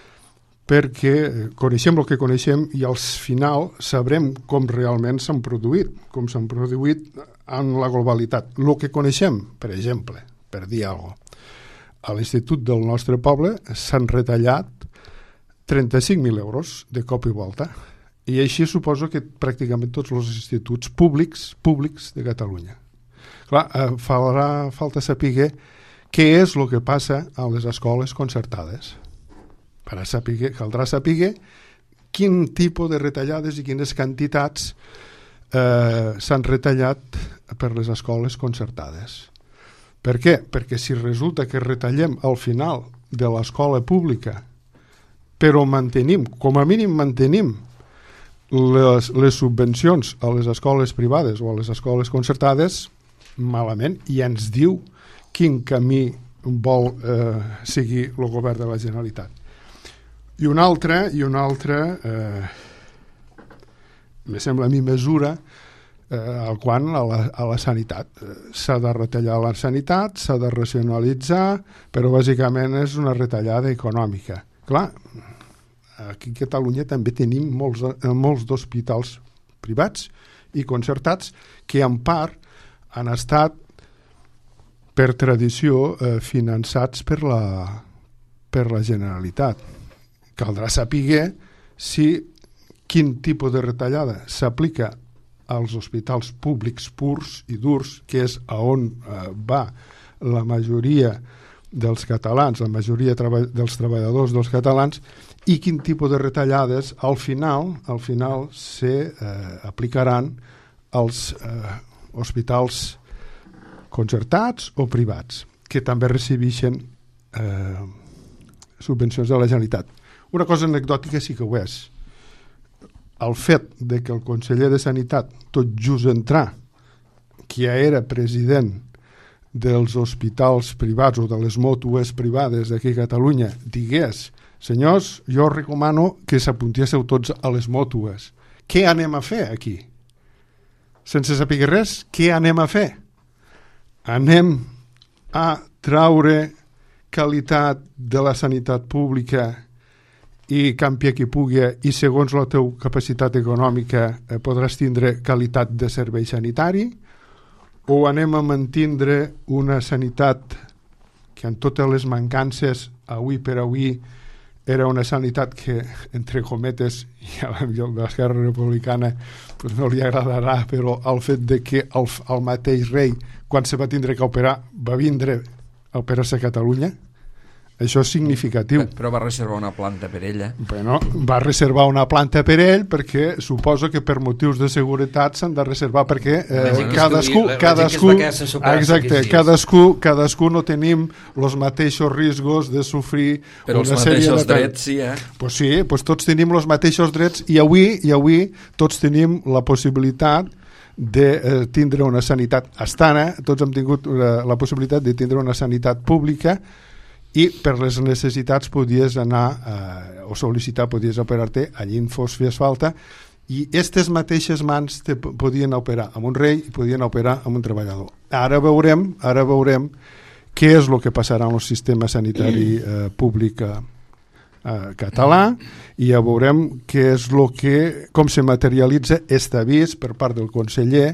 Perquè coneixem el que coneixem i al final sabrem com realment s'han produït, com s'han produït en la globalitat. El que coneixem, per exemple, per dir alguna cosa, a l'institut del nostre poble s'han retallat trenta-cinc mil euros de cop i volta. I així suposo que pràcticament tots els instituts públics públics de Catalunya. Clar, eh, farà falta saber què és el que passa a les escoles concertades. Per a saber, caldrà saber quin tipus de retallades i quines quantitats eh, s'han retallat per les escoles concertades. Per què? Perquè si resulta que retallem al final de l'escola pública, però mantenim, com a mínim mantenim les, les subvencions a les escoles privades o a les escoles concertades, malament, i ens diu quin camí vol eh, seguir el govern de la Generalitat. I una altra, i una altra eh, me sembla a mi mesura eh, al quant a la, a la sanitat. S'ha de retallar la sanitat, s'ha de racionalitzar, però bàsicament és una retallada econòmica. Clar, aquí a Catalunya també tenim molts, molts d'hospitals privats i concertats que en part han estat per tradició eh, finançats per la, per la Generalitat. caldrà saber si quin tipus de retallada s'aplica als hospitals públics purs i durs, que és a on eh, va la majoria dels catalans, la majoria treba dels treballadors dels catalans, i quin tipus de retallades al final al final se eh, aplicaran als eh, hospitals concertats o privats, que també recibeixen eh, subvencions de la Generalitat. Una cosa anecdòtica sí que ho és. El fet de que el conseller de Sanitat, tot just entrar, que ja era president dels hospitals privats o de les mútues privades d'aquí a Catalunya, digués: senyors, jo recomano que s'apuntéssiu tots a les mútues. Què anem a fer aquí? Sense saber res, què anem a fer? Anem a traure qualitat de la sanitat pública i campi qui pugui, i segons la teva capacitat econòmica eh, podràs tindre qualitat de servei sanitari, o anem a mantindre una sanitat que amb totes les mancances avui per avui era una sanitat que, entre cometes, i a l'Esquerra Republicana pues no li agradarà, però el fet de que el, el mateix rei, quan se va tindre que operar, va vindre a operar-se a Catalunya, això és significatiu. Però va reservar una planta per ella. Bueno, va reservar una planta per ell perquè suposo que per motius de seguretat s'han de reservar perquè eh, cadascú, cadascú, exacte, cadascú, cadascú no tenim els mateixos riscos de sofrir però una els sèrie mateixos de... drets, sí, eh? Pues sí, pues tots tenim els mateixos drets i avui, i avui tots tenim la possibilitat de eh, tindre una sanitat estana, tots hem tingut la, la possibilitat de tindre una sanitat pública, i per les necessitats podies anar eh, o sol·licitar, podies operar-te allí en fos fes falta, i aquestes mateixes mans te podien operar amb un rei i podien operar amb un treballador. Ara veurem, ara veurem què és el que passarà en el sistema sanitari eh, públic eh, català, i ja veurem què és el que, com se materialitza este avís per part del conseller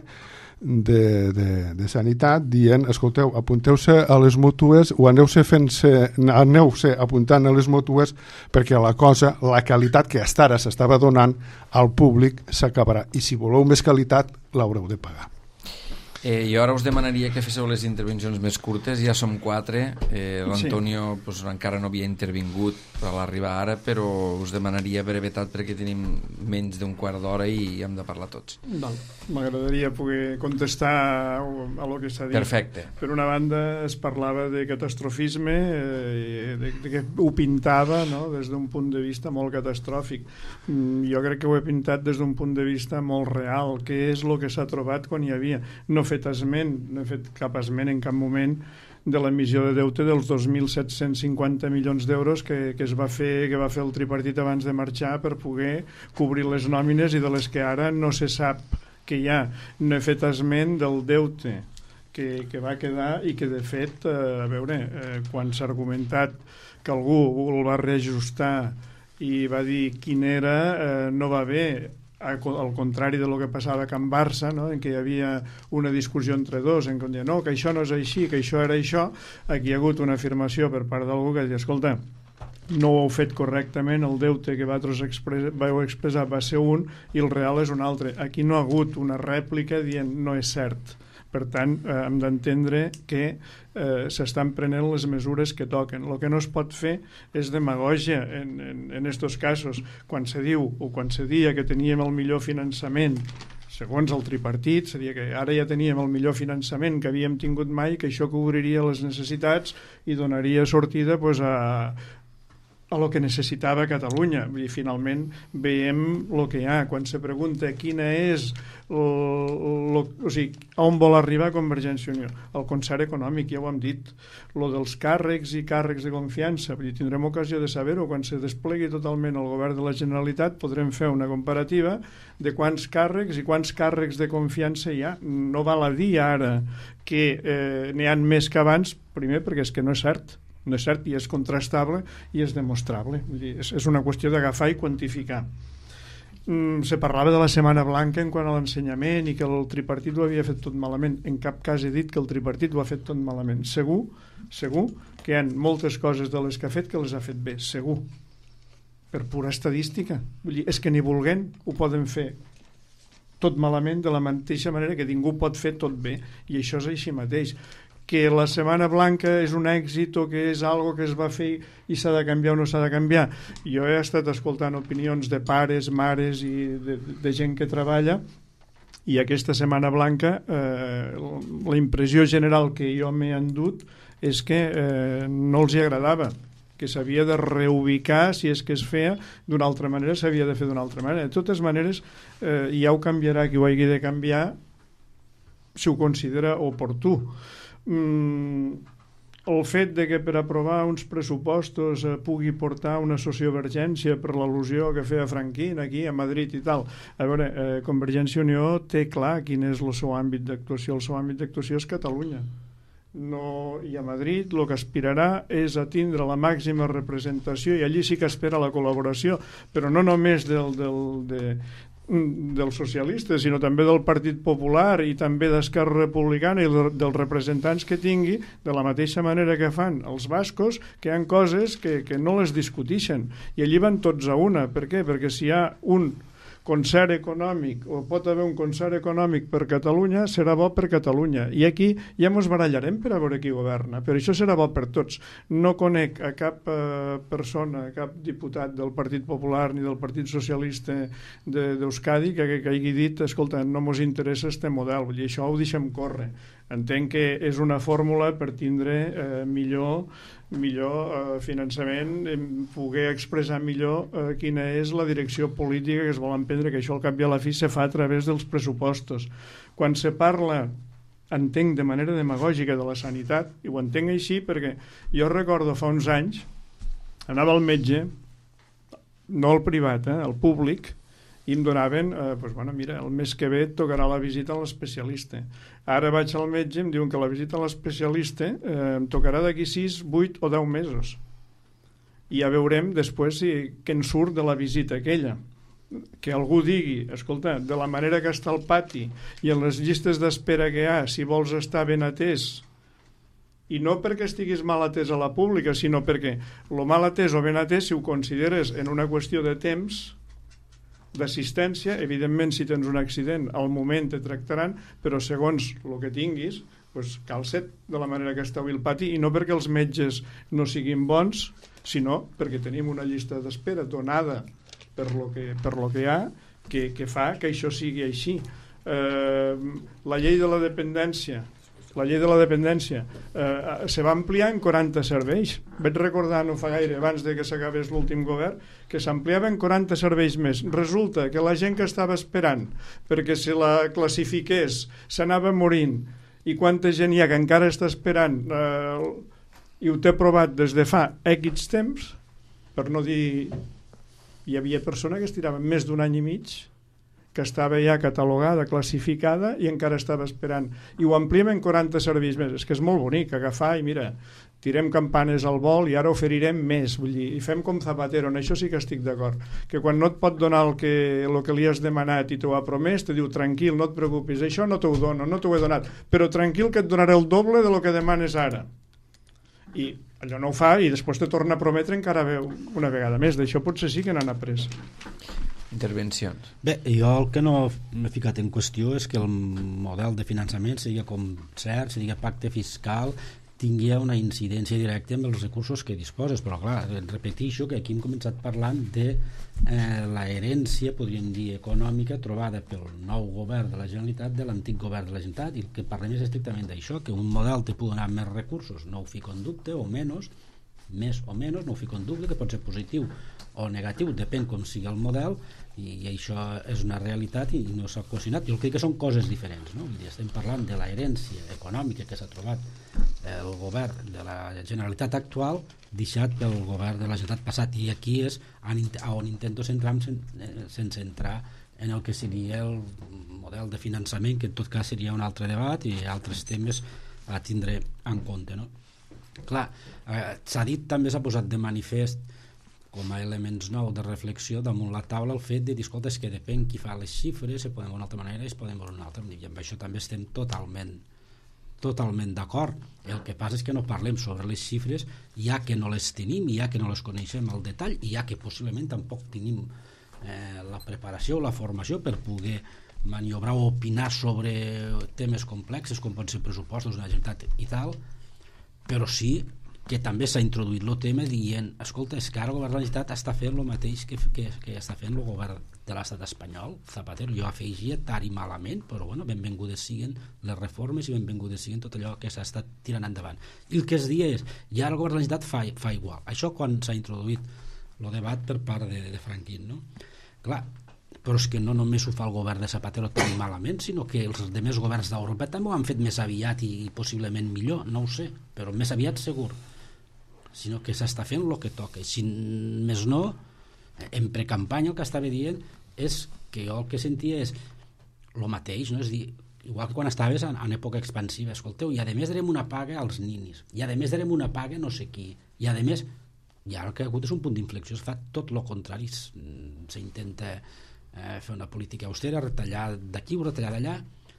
De, de, de Sanitat dient, escolteu, apunteu-se a les mútues o aneu-se fent-se, aneu-se apuntant a les mútues perquè la cosa, la qualitat que fins ara s'estava donant al públic s'acabarà, i si voleu més qualitat l'haureu de pagar. Eh, jo ara us demanaria que féssiu les intervencions més curtes, ja som quatre, eh, l'Antonio sí. pues, encara no havia intervingut a l'arribar ara, però us demanaria brevetat perquè tenim menys d'un quart d'hora i hem de parlar tots. Val. M'agradaria poder contestar a lo que s'ha dit. Perfecte. Per una banda es parlava de catastrofisme, eh, de, de que ho pintava, no? Des d'un punt de vista molt catastròfic. Mm, jo crec que ho he pintat des d'un punt de vista molt real, que és el que s'ha trobat quan hi havia. No fet esment, no he fet cap esment en cap moment de l'emissió de deute dels dos mil set-cents cinquanta milions d'euros que, que es va fer que va fer el tripartit abans de marxar per poder cobrir les nòmines i de les que ara no se sap que hi ha. No he fet esment del deute que, que va quedar i que de fet, eh, a veure, eh, quan s'ha argumentat que algú el va reajustar i va dir quin era, eh, no va bé, al contrari de lo que passava a Can Barça, no? En què hi havia una discussió entre dos, en què deia, no, que això no és així, que això era això. Aquí hi ha hagut una afirmació per part d'algú que deia, escolta, no ho heu fet correctament, el deute que vosaltres expres vau expressar va ser un i el real és un altre. Aquí no ha hagut una rèplica dient no és cert. Per tant, eh, hem d'entendre que eh, s'estan prenent les mesures que toquen. El que no es pot fer és demagògia en, en, en estos casos. Quan se diu o quan se dia que teníem el millor finançament segons el tripartit, seria que ara ja teníem el millor finançament que havíem tingut mai, que això cobriria les necessitats i donaria sortida pues, a, a lo que necessitava Catalunya. I finalment veiem el que hi ha. Quan se pregunta quina és el, el, o sigui, on vol arribar Convergència i Unió, el concert econòmic, ja ho hem dit, lo dels càrrecs i càrrecs de confiança, vull dir, tindrem ocasió de saber-ho quan se desplegui totalment el govern de la Generalitat, podrem fer una comparativa de quants càrrecs i quants càrrecs de confiança hi ha. No val a dir ara que eh, n'hi ha més que abans, primer perquè és que no és cert, no és cert i és contrastable i és demostrable. Vull dir, és, és una qüestió d'agafar i quantificar. Mm, se parlava de la Setmana Blanca en quant a l'ensenyament i que el tripartit ho havia fet tot malament. En cap cas he dit que el tripartit ho ha fet tot malament. Segur, segur que hi ha moltes coses de les que ha fet que les ha fet bé, segur. per pura estadística. Vull dir, és que ni volent ho poden fer tot malament de la mateixa manera que ningú pot fer tot bé, i això és així mateix. Que la Setmana Blanca és un èxit o que és algo que es va fer i s'ha de canviar o no s'ha de canviar. Jo he estat escoltant opinions de pares, mares i de, de gent que treballa, i aquesta Setmana Blanca eh, la impressió general que jo m'he endut és que eh, no els hi agradava, que s'havia de reubicar, si és que es feia d'una altra manera, s'havia de fer d'una altra manera. De totes maneres, eh, ja ho canviarà qui ho hagi de canviar si ho considera oportú. Mm, el fet de que per aprovar uns pressupostos eh, pugui portar una sociovergència per l'al·lusió que feia Franquín aquí a Madrid i tal. A veure, eh, Convergència i Unió té clar quin és el seu àmbit d'actuació. El seu àmbit d'actuació és Catalunya. No, i a Madrid el que aspirarà és a tindre la màxima representació, i allí sí que espera la col·laboració, però no només del, del, de, dels socialistes, sinó també del Partit Popular i també d'Esquerra Republicana i dels representants que tingui, de la mateixa manera que fan els bascos, que hi ha coses que, que no les discutixen, i allí van tots a una. Per què? Perquè si hi ha un concert econòmic, o pot haver un concert econòmic per Catalunya, serà bo per Catalunya, i aquí ja ens barallarem per a veure qui governa, però això serà bo per tots. No conec a cap eh, persona, a cap diputat del Partit Popular ni del Partit Socialista d'Euskadi de, que, que hagi dit, escolta, no ens interessa este model, vull dir, això ho deixem córrer. Entenc que és una fórmula per tindre eh, millor millor eh, finançament, eh, poder expressar millor eh, quina és la direcció política que es vol emprendre, que això al cap i a la fi se fa a través dels pressupostos. Quan se parla, entenc de manera demagògica, de la sanitat, i ho entenc així perquè jo recordo fa uns anys, anava al metge, no al privat, eh, al públic, i em donaven, eh, doncs, bueno, mira, el mes que ve et tocarà la visita a l'especialista. Ara vaig al metge i em diuen que la visita a l'especialista eh, em tocarà d'aquí sis, vuit o deu mesos. I ja veurem després si, què en surt de la visita aquella. Que algú digui, escolta, de la manera que està el pati i en les llistes d'espera que hi ha, si vols estar ben atès, i no perquè estiguis mal atès a la pública, sinó perquè el mal atès o ben atès, si ho consideres en una qüestió de temps, d'assistència, evidentment si tens un accident al moment te tractaran, però segons el que tinguis doncs calcet de la manera que està avui el pati, i no perquè els metges no siguin bons, sinó perquè tenim una llista d'espera donada per lo que, per lo que hi ha, que, que fa que això sigui així. Eh, la llei de la dependència la llei de la dependència eh, se va ampliar en quaranta serveis. Vaig recordar no fa gaire, abans de que s'acabés l'últim govern, que s'ampliaven quaranta serveis més. Resulta que la gent que estava esperant perquè se la classifiqués s'anava morint, i quanta gent hi ha que encara està esperant eh, i ho té aprovat des de fa X temps, per no dir... Hi havia persona que estirava més d'un any i mig, que estava ja catalogada, classificada, i encara estava esperant. I ho ampliem en quaranta serveis més. És que és molt bonic agafar i mira, tirem campanes al vol i ara oferirem més, vull dir, i fem com Zapatero. En això sí que estic d'acord, que quan no et pot donar el que, el que li has demanat i t'ho ha promès, te diu tranquil, no et preocupis, això no t'ho dono, no t'ho he donat, però tranquil que et donaré el doble de lo que demanes ara. I allò no ho fa i després te torna a prometre encara una vegada més. D'això potser sí que n'han après. Intervencions. Bé, jo el que no m'he ficat en qüestió és que el model de finançament sigui com cert, sigui pacte fiscal, tingui una incidència directa amb els recursos que disposes, però clar, repeteixo que aquí hem començat parlant de eh, la herència, podríem dir, econòmica trobada pel nou govern de la Generalitat de l'antic govern de la Generalitat, i el que parlem és estrictament d'això, que un model te pugui donar més recursos, no ho fico en dubte, o menys, més o menys, no ho fico en dubte, que pot ser positiu o negatiu, depèn com sigui el model, i això és una realitat i no s'ha qüestionat. Jo crec que són coses diferents, no? Estem parlant de la herència econòmica que s'ha trobat el govern de la Generalitat actual deixat pel govern de la Generalitat passat, i aquí és on intento centrar-me sense entrar en el que seria el model de finançament, que en tot cas seria un altre debat i altres temes a tindre en compte, no? Clar, eh, s'ha dit, també s'ha posat de manifest com a elements nous de reflexió damunt la taula el fet de dir, escolta, és que depèn qui fa les xifres, se poden veure d'una altra manera i es poden veure d'una altra, i amb això també estem totalment totalment d'acord. El que passa és que no parlem sobre les xifres, ja que no les tenim, ja que no les coneixem al detall, i ja que possiblement tampoc tenim eh, la preparació o la formació per poder maniobrar o opinar sobre temes complexes com poden ser pressupostos de la Generalitat i tal, però sí que també s'ha introduït el tema dient, escolta, és que ara el govern de la Generalitat està fent el mateix que, que, que està fent el govern de l'estat espanyol. Zapatero, jo afegia tard i malament, però bueno, benvingudes siguen les reformes i benvingudes siguen tot allò que s'ha estat tirant endavant. I el que es dia és, ja el govern de la Generalitat fa, fa igual. Això quan s'ha introduït el debat per part de, de Franquín, no? Clar, però és que no només ho fa el govern de Zapatero tan malament, sinó que els demés governs d'Europa també ho han fet més aviat i, i possiblement millor, no ho sé, però més aviat segur, sinó que s'està fent el que toca. Si més no, en precampanya el que estava dient és que jo el que sentia és el mateix, no? És dir, igual que quan estaves en, en època expansiva, escolteu, i a més darem una paga als ninis, i a més darem una paga no sé qui, i a més, i ara el que ha hagut és un punt d'inflexió, es fa tot el contrari, s'intenta eh, fer una política austera, retallar d'aquí o retallar d'allà,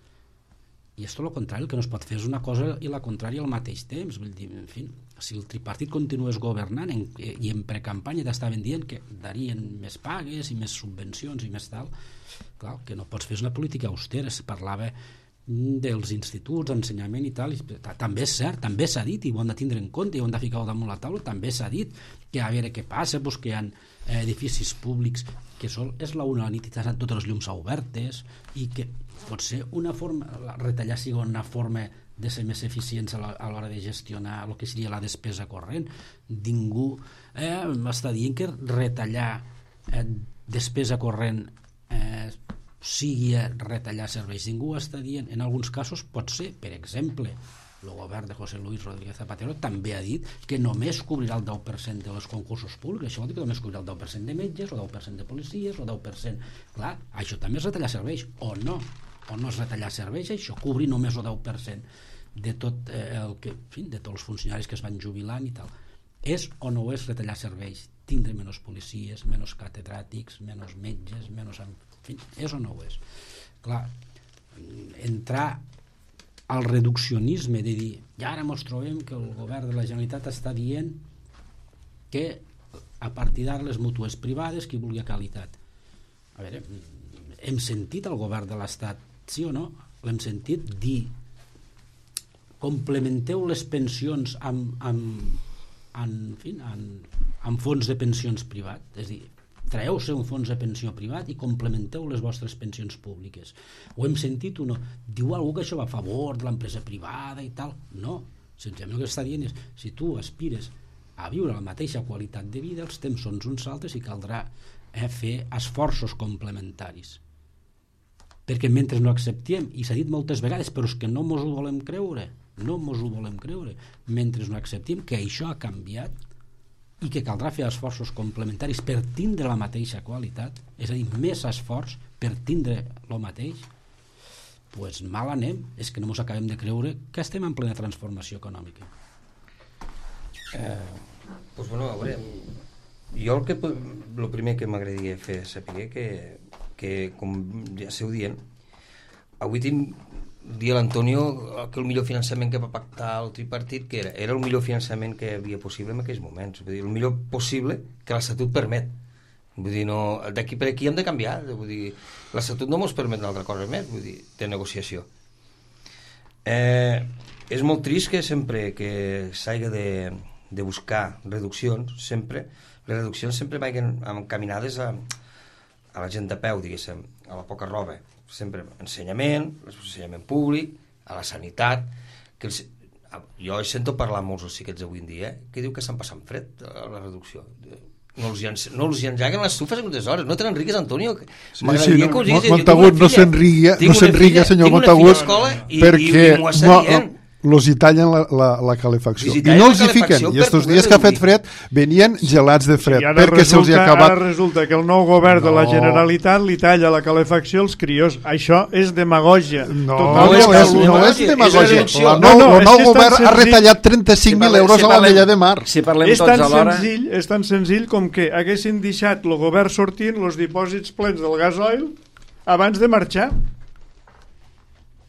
i és tot el contrari, el que no es pot fer és una cosa i la contrària al mateix temps. Vull dir, en fi, si el tripartit continués governant en, i en precampanya t'estaven dient que darien més pagues i més subvencions i més tal, clar, que no pots fer una política austera. Es parlava dels instituts, d'ensenyament i tal, i també és cert, també s'ha dit, i ho hem de tindre en compte, i ho hem de ficar damunt la taula, també s'ha dit que a veure què passa, doncs que hi ha edificis públics que sol és la una a la nit i estan totes les llums obertes, i que pot ser una forma, retallar sigui una forma de ser més eficients a l'hora de gestionar el que seria la despesa corrent. Ningú eh, està dient que retallar eh, despesa corrent eh, sigui retallar serveis. Ningú està dient, en alguns casos pot ser, per exemple, el govern de José Luis Rodríguez Zapatero també ha dit que només cobrirà el deu per cent dels concursos públics. Això vol dir que només cobrirà el deu per cent de metges, el deu per cent de policies, el deu per cent... Clar, això també és retallar serveis, o no? O no és retallar serveis, això, cobrir només el deu per cent de tot eh, el que, en fi, de tots els funcionaris que es van jubilant i tal. És o no és retallar serveis? Tindre menys policies, menys catedràtics, menys metges, menys... En fi, és o no ho és? Clar, entrar al reduccionisme de dir, i ara ens trobem que el govern de la Generalitat està dient que a partir d'ara les mútues privades, qui vulgui qualitat. A veure, hem sentit el govern de l'Estat, sí o no? L'hem sentit dir complementeu les pensions amb, amb, amb, en fi, amb, amb fons de pensions privat, és a dir, traeu-se un fons de pensió privat i complementeu les vostres pensions públiques. Ho hem sentit o no? Diu algú que això va a favor de l'empresa privada i tal? No, senzillament el que està dient és, si tu aspires a viure la mateixa qualitat de vida, els temps són uns altres i caldrà eh, fer esforços complementaris. Perquè mentre no acceptem, i s'ha dit moltes vegades, però és que no mos ho volem creure, no mos ho volem creure, mentre no acceptem que això ha canviat i que caldrà fer esforços complementaris per tindre la mateixa qualitat, és a dir, més esforç per tindre el mateix, doncs mal anem, és que no ens acabem de creure que estem en plena transformació econòmica. Eh, doncs bueno, a veure, jo el, que, el primer que m'agradaria fer saber que, que com ja esteu dient, avui tinc dia l'Antonio que el millor finançament que va pactar el tripartit que era, era el millor finançament que hi havia possible en aquells moments, vull dir, el millor possible que l'Estatut permet, vull dir, no, d'aquí per aquí hem de canviar, vull dir, l'Estatut no ens permet una altra cosa més, vull dir, de negociació. Eh, és molt trist que sempre que s'hagi de, de buscar reduccions, sempre, les reduccions sempre vagin encaminades a, a la gent de peu, diguéssim, a la poca roba, sempre ensenyament, ensenyament públic, a la sanitat, que els, jo sento parlar amb molts dels xiquets avui en dia, eh, que diu que estan passant fred a la reducció. No els, llen, no els enllaguen les estufes en unes hores, no te n'enrigues, Antonio. Sí, sí, no, Montagut no s'enriga, no s'enriga, senyor Montagut, perquè no, los hi tallen la, la, la calefacció. I no els hi fiquen. I estos dies que ha fet fred venien gelats de fred, sí, perquè se'ls hi ha acabat... Ara resulta que el nou govern no. de la Generalitat li talla la calefacció als crios. Això és demagògia. No, no, és, no, és, no és demagògia. La nou, no, no, el nou govern ha retallat trenta-cinc mil euros si a la Vella de Mar. Si parlem és, tots tan alhora... senzill, és tan senzill com que haguessin deixat el govern sortint els dipòsits plens del gasoil abans de marxar.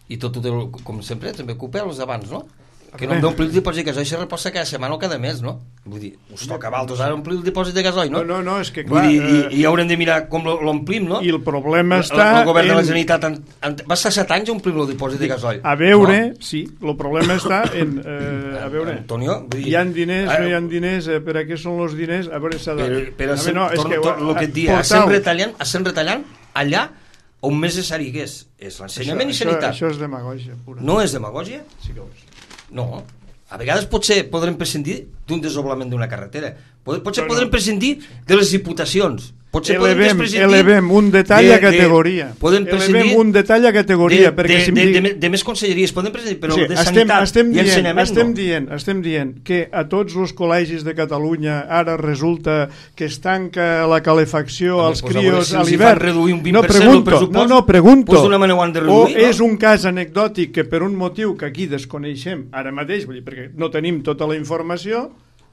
i tot, tot com sempre, també ocupa els abans, no? Que no em omplir el dipòsit de gasoil, això reposa cada setmana o cada mes, no? Vull dir, us toca a Valtos ara omplir el dipòsit de gasoil, no? No, no, no, és que clar... Vull dir, i, eh, i haurem de mirar com l'omplim, no? I el problema està... El, el govern de la en... Generalitat en, en, va estar set anys a omplir el dipòsit de gasoil. A veure, no? sí, el problema està en... Eh, a veure, Antonio, vull dir, hi ha diners, eh, no hi ha diners, eh, per a què són els diners? A veure, s'ha de... Però, però a veure, no, és torno, que, torno, el que et dia, estem retallant, estem retallant allà on més necessari que és, és l'ensenyament i sanitat. Això, això és demagògia pura. No és demagògia? Sí que ho és. No. A vegades potser podrem prescindir d'un desdoblament d'una carretera. Potser no, podrem no. prescindir de les diputacions. Potser elevem, podem elevem un detall de, a categoria. De, podem elevem un detall a categoria. De, perquè de, si de, dic... de, de més conselleries, podem prescindir, però sí, de estem, sanitat estem i dient, ensenyament estem no. dient, estem dient que a tots els col·legis de Catalunya ara resulta que es tanca la calefacció Home, als pues, crios si a els l'hivern. fan reduir un vint No per cent pregunto, del pressupost, no, no, pregunto. pues d'una manera ho han de reduir, o no? és un cas anecdòtic que per un motiu que aquí desconeixem ara mateix, vull dir, perquè no tenim tota la informació,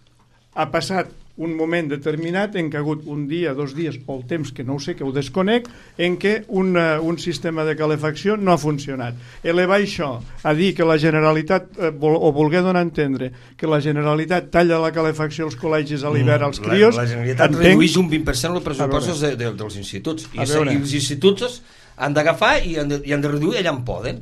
ha passat un moment determinat en què ha hagut un dia, dos dies, o el temps que no ho sé, que ho desconec, en què un, uh, un sistema de calefacció no ha funcionat. Elevar això a dir que la Generalitat, eh, vol, o volguer donar a entendre que la Generalitat talla la calefacció als col·legis a l'hivern als crios... La, la Generalitat entenc... redueix un vint per cent els pressupostos de, de, dels instituts. I, I els instituts han d'agafar i, han de, i han de reduir allà on poden.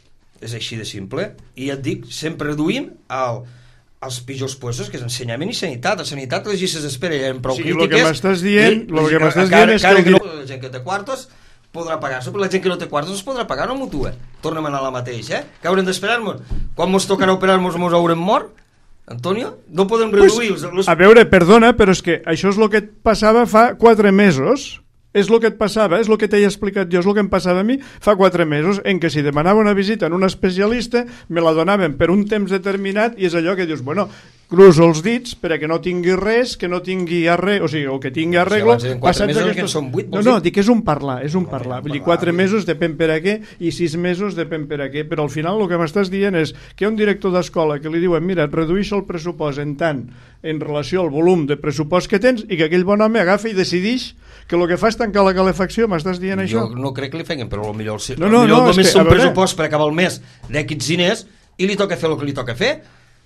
És així de simple. I et dic, sempre reduïm el... els pitjors puestos, que és ensenyament i sanitat. A sanitat les llistes d'espera ja eren prou sí, crítiques. El que m'estàs dient, i, lo que m'estàs cara, dient és cara que... que no, la gent que té quartos podrà pagar-se, però la gent que no té quartos es podrà pagar, no mutua. Tornem a anar a la mateixa, eh? Que haurem d'esperar-nos? Quan ens tocarà operar-nos, ens haurem mort? Antonio? No podem reduir... Pues, els, els... A veure, perdona, però és que això és el que et passava fa quatre mesos. És el que et passava, és el que t'he explicat jo, és el que em passava a mi fa quatre mesos, en què si demanava una visita en un especialista, me la donaven per un temps determinat i és allò que dius, bueno, cruzo els dits per a que no tingui res, que no tingui arreglo, o sigui, o que tingui arreglo... Si quatre mesos aquestos... que són vuit, no, no, dic que és un parlar, és un parlar. Vull dir, quatre mesos depèn per a què i sis mesos depèn per a què, però al final el que m'estàs dient és que hi ha un director d'escola que li diuen, mira, et reduïixo el pressupost en tant en relació al volum de pressupost que tens i que aquell bon home agafa i decideix que el que fa és tancar la calefacció, m'estàs dient això? Jo no crec que li feguen, però potser el, no, no, no, no, només que, un pressupost per acabar el mes d'aquests diners i li toca fer el que li toca fer.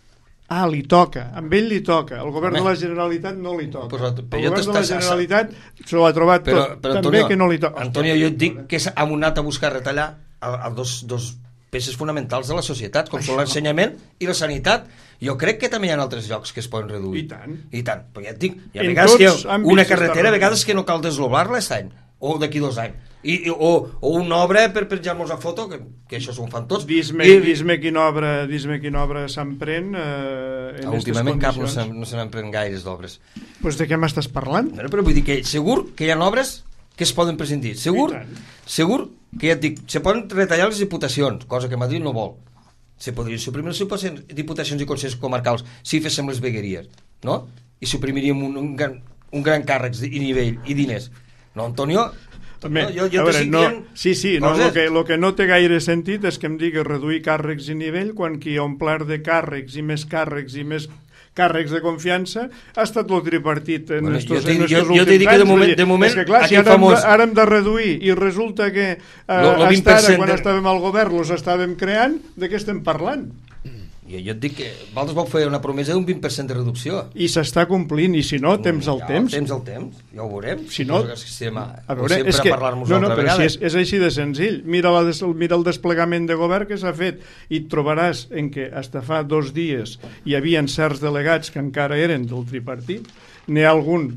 Ah, li toca, amb ell li toca, el govern Home. de la Generalitat no li toca. Però, però el govern de la Generalitat se l'ha trobat però, tot, però, també Antonio, que no li toca. Antonio, jo et dic que hem anat a buscar retallar a, a dos, dos peces fonamentals de la societat, com són l'ensenyament i la sanitat. Jo crec que també hi ha altres llocs que es poden reduir. I tant. I tant, però ja et dic, hi ha En vegades que tots àmbits una s'està carretera, a reduint. vegades que no cal desdoblar-la aquest any, o d'aquí dos anys. I, i, o, o una obra per penjar-nos a foto, que, que això s'ho fan tots. Dis-me I, dis quina obra, dis quina obra s'emprèn eh, en aquestes últimament cap no condicions. se, no se n'empren gaires d'obres. Pues de què m'estàs parlant? Bueno, però vull dir que segur que hi ha obres que es poden prescindir. Segur, I tant. segur que ja et dic, se poden retallar les diputacions, cosa que Madrid no vol. Se podrien suprimir les diputacions i consells comarcals si féssim les vegueries, no? I suprimiríem un, un, gran, un gran càrrec i nivell i diners. No, Antonio? També, no, jo, jo a veure, no, dient sí, sí, no, coses. el, que, el que no té gaire sentit és que em digui reduir càrrecs i nivell quan qui ha omplert de càrrecs i més càrrecs i més càrrecs de confiança ha estat el tripartit en Bueno, estos, jo en t'he- estos jo- jo últims t'he dit que de anys. moment- Vull dir, de moment, és que clar, si aquell ara, famós- hem, ara hem de reduir i resulta que eh, Lo- lo vint hasta per ara, cent quan de- estàvem al govern, los estàvem creant, de què estem parlant? Jo, jo et dic que vosaltres vau fer una promesa d'un vint per cent de reducció. I s'està complint, i si no, temps al ja, temps. Temps al temps, ja ho veurem. Si no, Nosaltres que estem a, a veure, sempre és que, a parlar-nos no, no, altra però vegada. si és, és així de senzill. Mira, la des, mira el desplegament de govern que s'ha fet i et trobaràs en què hasta fa dos dies hi havia certs delegats que encara eren del tripartit. N'hi ha algun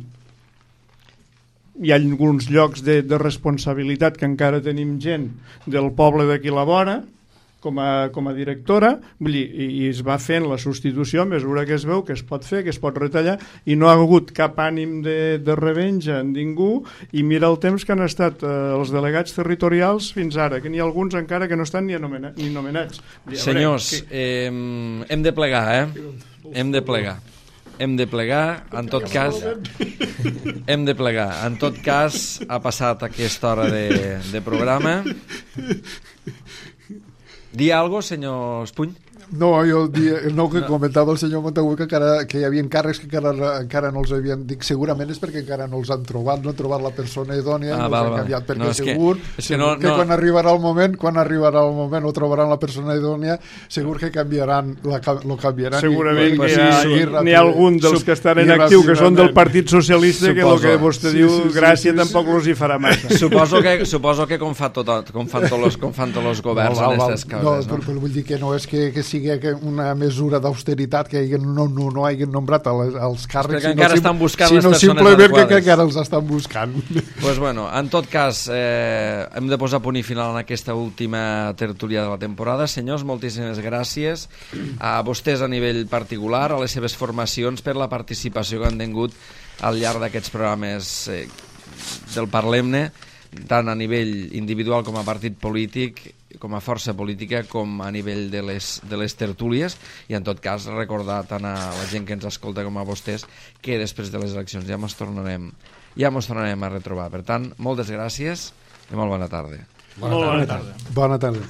hi ha alguns llocs de, de responsabilitat que encara tenim gent del poble d'aquí la vora com a, com a directora, vull dir, i, i es va fent la substitució a mesura que es veu que es pot fer, que es pot retallar, i no ha hagut cap ànim de, de revenja en ningú, i mira el temps que han estat eh, els delegats territorials fins ara, que n'hi ha alguns encara que no estan ni, anomena, ni nomenats. Dir, Senyors, veure, que... eh, hem de plegar, eh? Hem de plegar. Hem de plegar, en tot cas... Hem de plegar. En tot cas, ha passat aquesta hora de, de programa. Dir alguna cosa, senyor Espuny? No, jo el dia, el nou que no. comentava el senyor Montagut que, encara, que hi havia càrrecs que encara, encara no els havien dit, segurament és perquè encara no els han trobat, no han trobat la persona idònia ah, i no els han canviat, perquè no, segur, que, segur que, no, que no... quan arribarà el moment, quan arribarà el moment o trobaran la persona idònia, segur que canviaran, la, lo canviaran. Segurament i, que i, hi ha, sí, n'hi ha algun dels que estan en actiu, que són del Partit Socialista, que el que vostè sí, diu, sí, sí, gràcia sí, sí, tampoc els hi farà massa. Suposo que, suposo que com, fa tot, com fan tots els, com fan tots els governs no, en aquestes causes. No, no? Però, però vull dir que no és que, que sigui una mesura d'austeritat que no, no, no hagin nombrat els, els càrrecs, que encara estan buscant sinó les persones simplement adequades. Que encara els estan buscant. Pues bueno, en tot cas, eh, hem de posar punt i final en aquesta última tertúlia de la temporada. Senyors, moltíssimes gràcies a vostès a nivell particular, a les seves formacions, per la participació que han tingut al llarg d'aquests programes eh, del Parlem-ne, tant a nivell individual com a partit polític, com a força política, com a nivell de les, de les tertúlies, i en tot cas recordar tant a la gent que ens escolta com a vostès que després de les eleccions ja ens tornarem, ja ens tornarem a retrobar. Per tant, moltes gràcies i molt bona tarda. Bona tarda. Bona tarda. Bona tarda.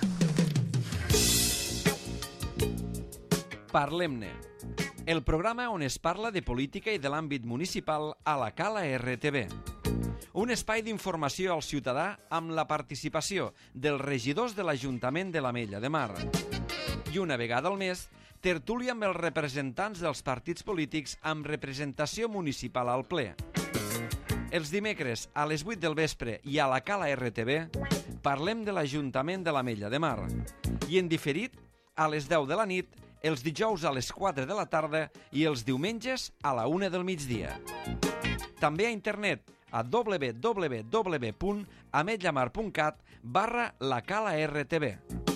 Parlem-ne, el programa on es parla de política i de l'àmbit municipal a la Cala R T V. Un espai d'informació al ciutadà amb la participació dels regidors de l'Ajuntament de l'Ametlla de Mar. I una vegada al mes, tertúlia amb els representants dels partits polítics amb representació municipal al ple. Els dimecres a les vuit del vespre i a la Cala R T V parlem de l'Ajuntament de l'Ametlla de Mar. I en diferit, a les deu de la nit, els dijous a les quatre de la tarda i els diumenges a la una del migdia. També a internet a w w w punt ametlamar punt cat barra la cala R T V.